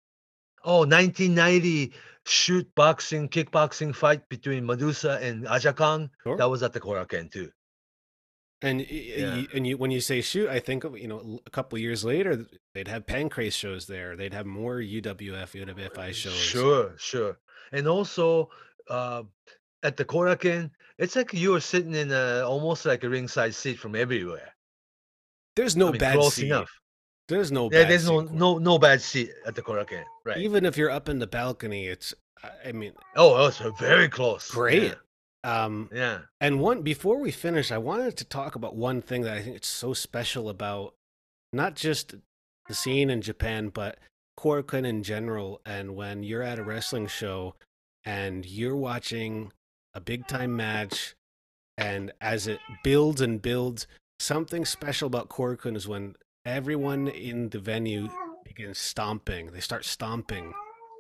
Speaker 3: Oh, nineteen ninety shoot boxing, kickboxing fight between Medusa and Aja Kong.
Speaker 2: sure.
Speaker 3: That was at the Korakuen too.
Speaker 2: And y-
Speaker 3: Yeah.
Speaker 2: y- and you when you say shoot, I think of, you know, l- a couple years later they'd have Pancrase shows there. They'd have more U W F, U W F I shows.
Speaker 3: Sure, sure. And also, uh, at the Korakuen, it's like you were sitting in a almost like a ringside seat from everywhere.
Speaker 2: There's
Speaker 3: I
Speaker 2: no
Speaker 3: mean,
Speaker 2: bad
Speaker 3: close
Speaker 2: seat.
Speaker 3: enough.
Speaker 2: There's no
Speaker 3: Yeah,
Speaker 2: bad
Speaker 3: there's no
Speaker 2: seat. Court.
Speaker 3: no no bad seat at the Korakuen. Right.
Speaker 2: Even if you're up in the balcony, it's I I mean
Speaker 3: Oh, it's uh, very close.
Speaker 2: great. Um,
Speaker 3: Yeah. Yeah.
Speaker 2: and one before we finish, I wanted to talk about one thing that I think it's so special about not just the scene in Japan, but Korakuen in general. And when you're at a wrestling show and you're watching a big time match, and as it builds and builds, something special about Korakuen is when everyone in the venue begins stomping. They start stomping.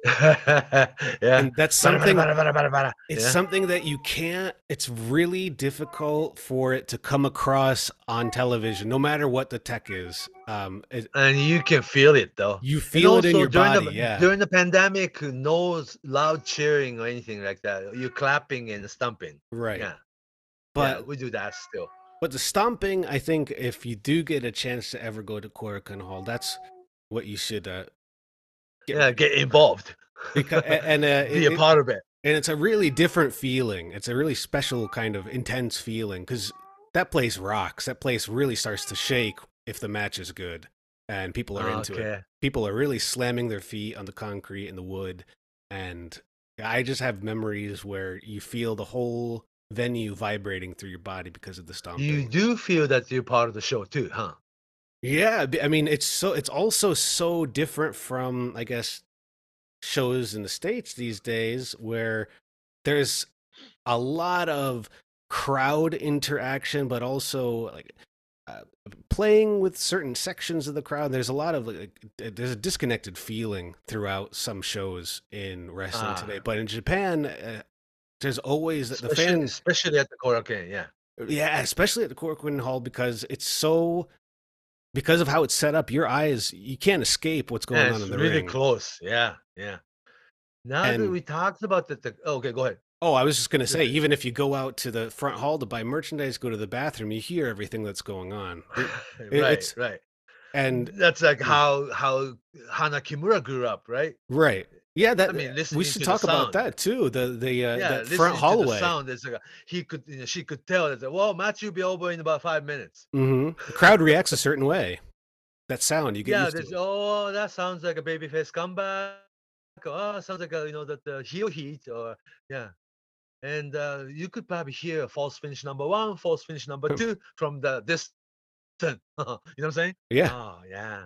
Speaker 3: Yeah.
Speaker 2: And that's
Speaker 3: Bada, bada,
Speaker 2: something
Speaker 3: bada, bada, bada, bada.
Speaker 2: it's
Speaker 3: Yeah.
Speaker 2: something that you can't it's really difficult for it to come across on television, no matter what the tech is. Um, it,
Speaker 3: And you can feel it though.
Speaker 2: you
Speaker 3: And
Speaker 2: feel it in
Speaker 3: also
Speaker 2: your
Speaker 3: during
Speaker 2: body,
Speaker 3: the
Speaker 2: yeah.
Speaker 3: during the pandemic, no s- loud cheering or anything like that. You're clapping and stomping.
Speaker 2: Right.
Speaker 3: Yeah.
Speaker 2: But
Speaker 3: Yeah, we do that still.
Speaker 2: but the stomping, I think if you do get a chance to ever go to Korakuen Hall, that's what you should uh, get
Speaker 3: Yeah, get involved.
Speaker 2: because and uh,
Speaker 3: Be
Speaker 2: it,
Speaker 3: a
Speaker 2: it-
Speaker 3: part of it.
Speaker 2: and it's a really different feeling. It's a really special kind of intense feeling because that place rocks. That place really starts to shake if the match is good and people are into it.
Speaker 3: Okay.
Speaker 2: People are really slamming their feet on the concrete and the wood. And I just have memories where you feel the whole venue vibrating through your body because of the stomping.
Speaker 3: You do feel that you're part of the show too, huh?
Speaker 2: Yeah, b- I mean it's so it's also so different from I guess shows in the States these days where there's a lot of crowd interaction, but also like uh, playing with certain sections of the crowd. There's a lot of like uh, there's a disconnected feeling throughout some shows in wrestling
Speaker 3: Ah.
Speaker 2: today. But in Japan, uh, there's always the
Speaker 3: Especially,
Speaker 2: fans.
Speaker 3: especially at the Korakuen, yeah.
Speaker 2: Yeah, especially at the Korakuen Hall because it's so because of how it's set up. Your eyes you can't escape what's going
Speaker 3: Yeah,
Speaker 2: on
Speaker 3: it's
Speaker 2: in the
Speaker 3: really
Speaker 2: ring.
Speaker 3: close. Yeah, yeah. Now that
Speaker 2: And-
Speaker 3: we talked about the, the okay, go ahead.
Speaker 2: Oh, I was just going to say,
Speaker 3: Yeah.
Speaker 2: even if you go out to the front hall to buy merchandise, go to the bathroom, you hear everything that's going on. It-
Speaker 3: right,
Speaker 2: it's-
Speaker 3: right.
Speaker 2: and
Speaker 3: That's like
Speaker 2: Mm.
Speaker 3: how how Hana Kimura grew up, right?
Speaker 2: right, yeah, that
Speaker 3: I mean,
Speaker 2: we
Speaker 3: listening
Speaker 2: should
Speaker 3: to the
Speaker 2: talk about
Speaker 3: sound.
Speaker 2: that too. The the uh,
Speaker 3: Yeah,
Speaker 2: that
Speaker 3: listening
Speaker 2: front
Speaker 3: to
Speaker 2: hallway.
Speaker 3: the sound is like a, he could, you know, she could tell that. Well, match will be over in about five minutes.
Speaker 2: hmm The crowd reacts a certain way. That sound you get
Speaker 3: Yeah,
Speaker 2: used
Speaker 3: there's
Speaker 2: to.
Speaker 3: oh, that sounds like a babyface comeback. oh, sounds like a, you know that the heel heat or yeah, and uh, you could probably hear false finish number one, false finish number two from the distance. you know what I'm saying?
Speaker 2: Yeah.
Speaker 3: Oh yeah,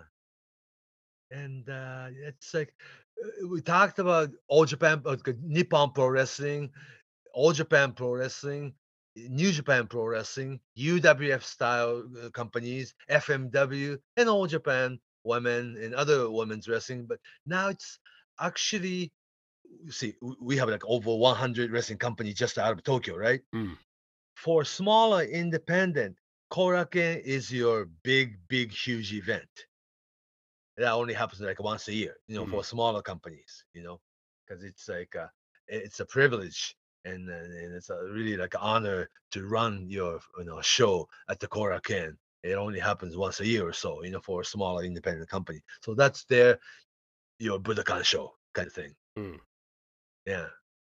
Speaker 3: and uh, it's like uh, we talked about All Japan, uh, Nippon Pro Wrestling, All Japan Pro Wrestling, New Japan Pro Wrestling, U W F style uh, companies, F M W, and All Japan Women and other women's wrestling. But now it's actually, see, w- we have like over one hundred wrestling companies just out of Tokyo, right?
Speaker 2: Mm.
Speaker 3: For smaller independent, Korakuen is your big, big, huge event. That only happens like once a year, you know,
Speaker 2: Mm.
Speaker 3: for smaller companies, you know, because it's like a, it's a privilege and, uh, and it's a really like an honor to run your you know show at the Korakuen. It only happens once a year or so, you know, for a smaller independent company. So that's their your Budokan show kind of thing.
Speaker 2: Mm.
Speaker 3: Yeah,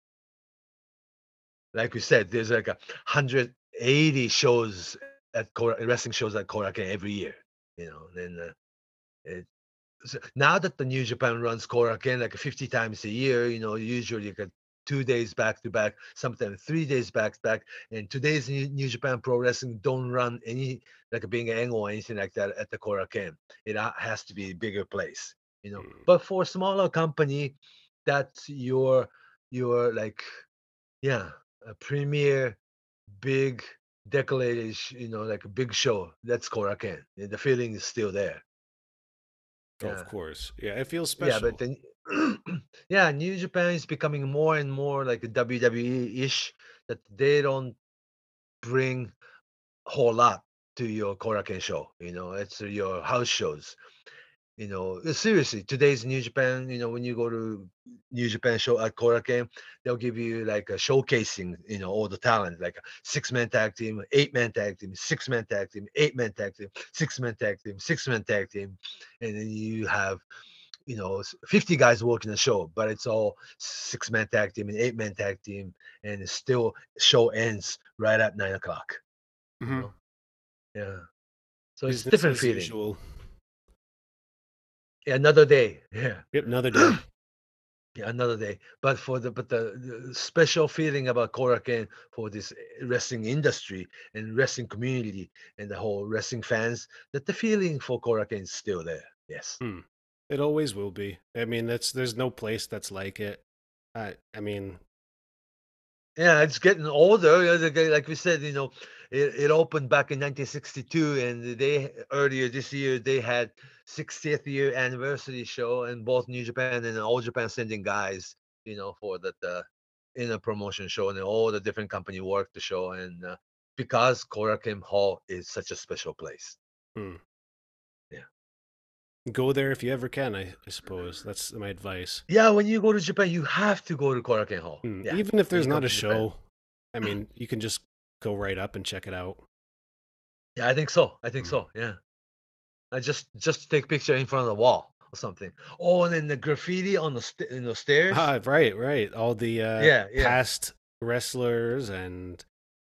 Speaker 3: like we said, there's like a hundred eighty shows at Kora, wrestling shows at Korakuen every year. You know, and uh, it, so now that the New Japan runs Korakuen like fifty times a year, you know, usually you get two days back to back, sometimes three days back to back. And today's New, New Japan Pro Wrestling don't run any like a Bing Eng or anything like that at the Korakuen. It ha- has to be a bigger place, you know.
Speaker 2: Mm.
Speaker 3: But for a smaller company, that's your your like yeah, a premier big decorated, sh- you know, like a big show. That's Korakuen. The feeling is still there.
Speaker 2: Oh, of
Speaker 3: Yeah.
Speaker 2: course. Yeah, it feels
Speaker 3: Yeah, but
Speaker 2: special.
Speaker 3: then yeah, New Japan is becoming more and more like a W W E-ish that they don't bring a whole lot to your Korakuen show. You know, it's uh, your house shows. You know, uh, seriously, today's New Japan, you know, when you go to New Japan show at Korakuen, they'll give you like a showcasing, you know, all the talent, like a six-man tag team, eight-man tag team, six-man tag team, eight-man tag team, six-man tag team, six-man tag team. And then you have you know, s- fifty guys working the show, but it's all six man tag team and eight man tag team, and it's still show ends right at nine o'clock. You
Speaker 2: Hmm.
Speaker 3: know, yeah. So it's
Speaker 2: Business
Speaker 3: different
Speaker 2: as
Speaker 3: feeling.
Speaker 2: usual.
Speaker 3: Yeah, another day. Yeah.
Speaker 2: Yep, another day.
Speaker 3: Yeah, another day. But for the but the, the special feeling about Korakuen for this eh, wrestling industry and wrestling community and the whole wrestling fans, that the feeling for Korakuen is still there. Yes.
Speaker 2: Mm. It always will be. I mean, that's there's no place that's like it. I I mean,
Speaker 3: Yeah, it's getting older. uh, the guy- Like we said, you know, it, it opened back in nineteen sixty-two, and they earlier this year they had sixtieth year anniversary show, and both New Japan and All Japan sending guys, you know, for that the in a promotion show, and all the different company worked the show, and uh, because Korakuen Hall is such a special place.
Speaker 2: mm.
Speaker 3: Yeah,
Speaker 2: Go there if you ever can, I, I suppose. That's my advice.
Speaker 3: yeah. When you go to Japan, you have to go to Korakuen Hall.
Speaker 2: Mm.
Speaker 3: Yeah,
Speaker 2: Even if
Speaker 3: when
Speaker 2: there's
Speaker 3: you come
Speaker 2: not a
Speaker 3: to Japan.
Speaker 2: show, I mean, you can just go right up and check it out.
Speaker 3: Yeah, I think so. I think
Speaker 2: Mm.
Speaker 3: so. Yeah. I just just take picture in front of the wall or something. Oh, and then the graffiti on the st- in the stairs.
Speaker 2: Ah, right, right. All the uh,
Speaker 3: Yeah, yeah.
Speaker 2: past wrestlers and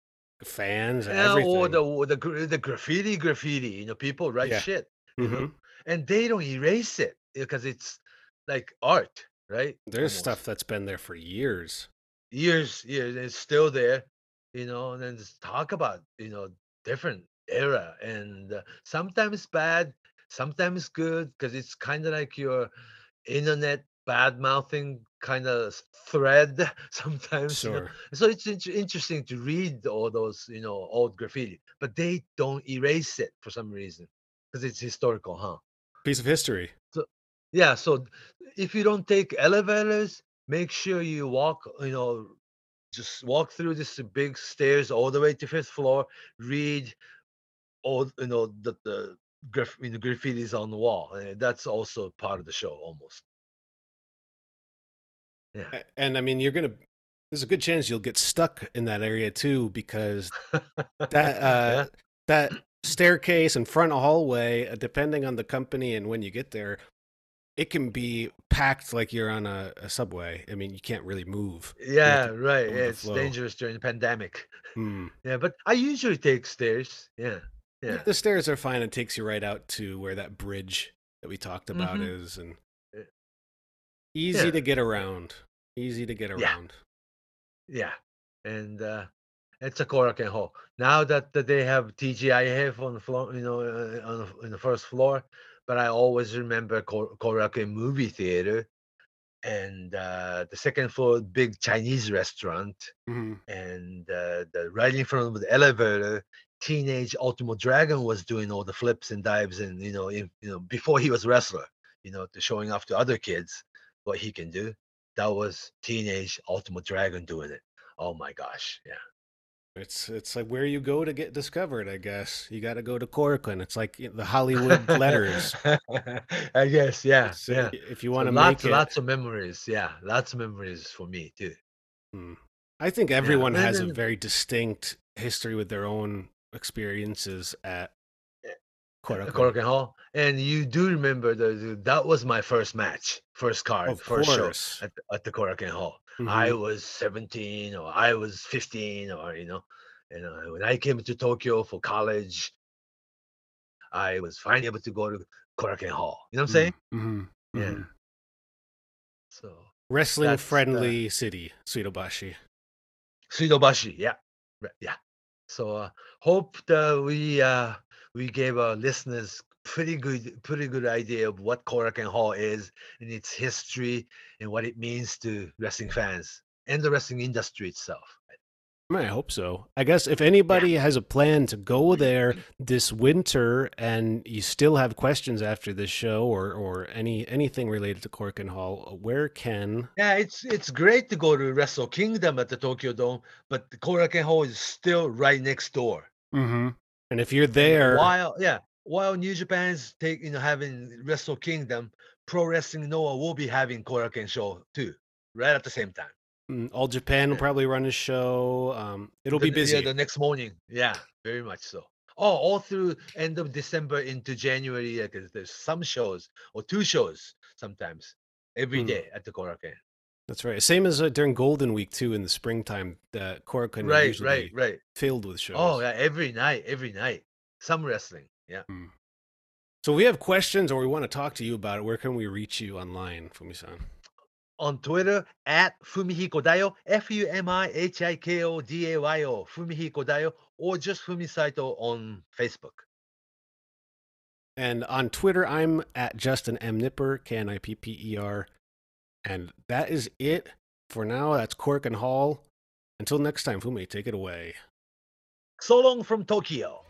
Speaker 2: fans and
Speaker 3: Yeah, or
Speaker 2: everything.
Speaker 3: the or the gra- the graffiti, graffiti. You know, people write
Speaker 2: Yeah.
Speaker 3: shit. You know,
Speaker 2: Hmm.
Speaker 3: and they don't erase it because it's like art, right?
Speaker 2: There's stuff
Speaker 3: Almost
Speaker 2: that's been there for years.
Speaker 3: years, years. And it's still there. You know, and then just talk about you know different era and uh, sometimes bad, sometimes good because it's kind of like your internet bad mouthing kind of thread sometimes, you know.
Speaker 2: Sure.
Speaker 3: So it's int- interesting to read all those, you know, old graffiti, but they don't erase it for some reason because it's historical, huh?
Speaker 2: Piece of history.
Speaker 3: So yeah, so if you don't take elevators, make sure you walk, you know, just walk through this big stairs all the way to fifth floor, read all, you know, the the graf- you know, graffitis on the wall. And that's also part of the show almost. Yeah.
Speaker 2: A- And I mean, you're gonna. There's a good chance you'll get stuck in that area too, because that
Speaker 3: Yeah.
Speaker 2: uh, that staircase and front hallway, uh, depending on the company and when you get there, it can be packed like you're on a, a subway. I mean, you can't really move. You have
Speaker 3: Yeah,
Speaker 2: to
Speaker 3: right.
Speaker 2: go
Speaker 3: Yeah,
Speaker 2: with the
Speaker 3: it's
Speaker 2: flow.
Speaker 3: dangerous during the pandemic.
Speaker 2: Hmm.
Speaker 3: Yeah, but I usually take stairs. Yeah.
Speaker 2: Yeah,
Speaker 3: Yeah.
Speaker 2: the stairs are fine. It takes you right out to where that bridge that we talked about
Speaker 3: Mm-hmm.
Speaker 2: is, and Easy
Speaker 3: Yeah.
Speaker 2: to get around. Easy to get
Speaker 3: Yeah.
Speaker 2: around.
Speaker 3: Yeah, and uh, it's a Korakuen Hall. Now that, that they have T G I F on the floor, you know, uh, on the, in the first floor, but I always remember Kor- Korakuen Movie Theater and uh, the second floor, big Chinese restaurant,
Speaker 2: hmm
Speaker 3: and uh, the right in front of the elevator, Teenage Ultimo Dragon was doing all the flips and dives, and you know, in, you know, before he was wrestler, you know, to showing off to other kids what he can do. That was Teenage Ultimo Dragon doing it. Oh my gosh, yeah.
Speaker 2: It's it's like where you go to get discovered, I guess. You got to go to Corcoran. It's like the Hollywood letters.
Speaker 3: I guess, yeah,
Speaker 2: It's uh,
Speaker 3: yeah.
Speaker 2: if you
Speaker 3: So
Speaker 2: want to
Speaker 3: lots,
Speaker 2: make it.
Speaker 3: lots of memories. Yeah, lots of memories for me too.
Speaker 2: Hmm. I think
Speaker 3: Yeah,
Speaker 2: everyone
Speaker 3: and
Speaker 2: has a
Speaker 3: then
Speaker 2: very distinct history with their own experiences at
Speaker 3: uh,
Speaker 2: Corcoran.
Speaker 3: Korakuen Hall, and you do remember the, the that was my first match, first card,
Speaker 2: Of
Speaker 3: first show
Speaker 2: course.
Speaker 3: at the, at the Korakuen Hall. I
Speaker 2: hmm
Speaker 3: was seventeen or I was fifteen or you know, and uh, when I came to Tokyo for college, I was finally able to go to Korakuen Hall. You know what I'm saying?
Speaker 2: hmm
Speaker 3: Yeah.
Speaker 2: hmm
Speaker 3: So
Speaker 2: Wrestling
Speaker 3: that's the
Speaker 2: friendly city, Suidobashi.
Speaker 3: Suidobashi. Yeah. Right, yeah. So uh, hope that we uh, we gave our listeners pretty good pretty good idea of what Korakuen Hall is and its history and what it means to wrestling fans and the wrestling industry itself.
Speaker 2: I hope so. I guess if
Speaker 3: Yeah.
Speaker 2: anybody has a plan to go there this winter and you still have questions after this show or, or any anything related to Corkin Hall, where can
Speaker 3: Yeah, it's it's great to go to Wrestle Kingdom at the Tokyo Dome, but the Korakuen Hall is still right next door.
Speaker 2: hmm and if you're
Speaker 3: And
Speaker 2: there,
Speaker 3: while yeah, while New Japan's take you know having Wrestle Kingdom, Pro Wrestling Noah will be having Korakuen show too, right at the same time.
Speaker 2: mm, All Japan will
Speaker 3: Yeah.
Speaker 2: probably run a show. Um, it'll be
Speaker 3: The yeah,
Speaker 2: busy.
Speaker 3: the next morning. Yeah, very much so. Oh, all through end of December into January, yeah, 'cause there's some shows or two shows sometimes every
Speaker 2: Mm,
Speaker 3: day at the Korakuen.
Speaker 2: that's right. Same as uh, during Golden Week too in the springtime. The Corkin are
Speaker 3: Right, right,
Speaker 2: usually
Speaker 3: right.
Speaker 2: filled with
Speaker 3: Oh,
Speaker 2: shows.
Speaker 3: yeah, every night, every night. Some wrestling. Yeah.
Speaker 2: Mm. So we have questions or we want to talk to you about it. Where can we reach you online, Fumi-san?
Speaker 3: On Twitter at Fumihiko Dayo, F U M I H I K O D A Y O, Fumihiko Dayo, or just Fumi Saito on Facebook.
Speaker 2: And on Twitter, I'm at Justin M. Nipper, K N I P P E R. And that is it for now. That's Cork and Hall. Until next time, Fumi, take it away.
Speaker 3: So long from Tokyo.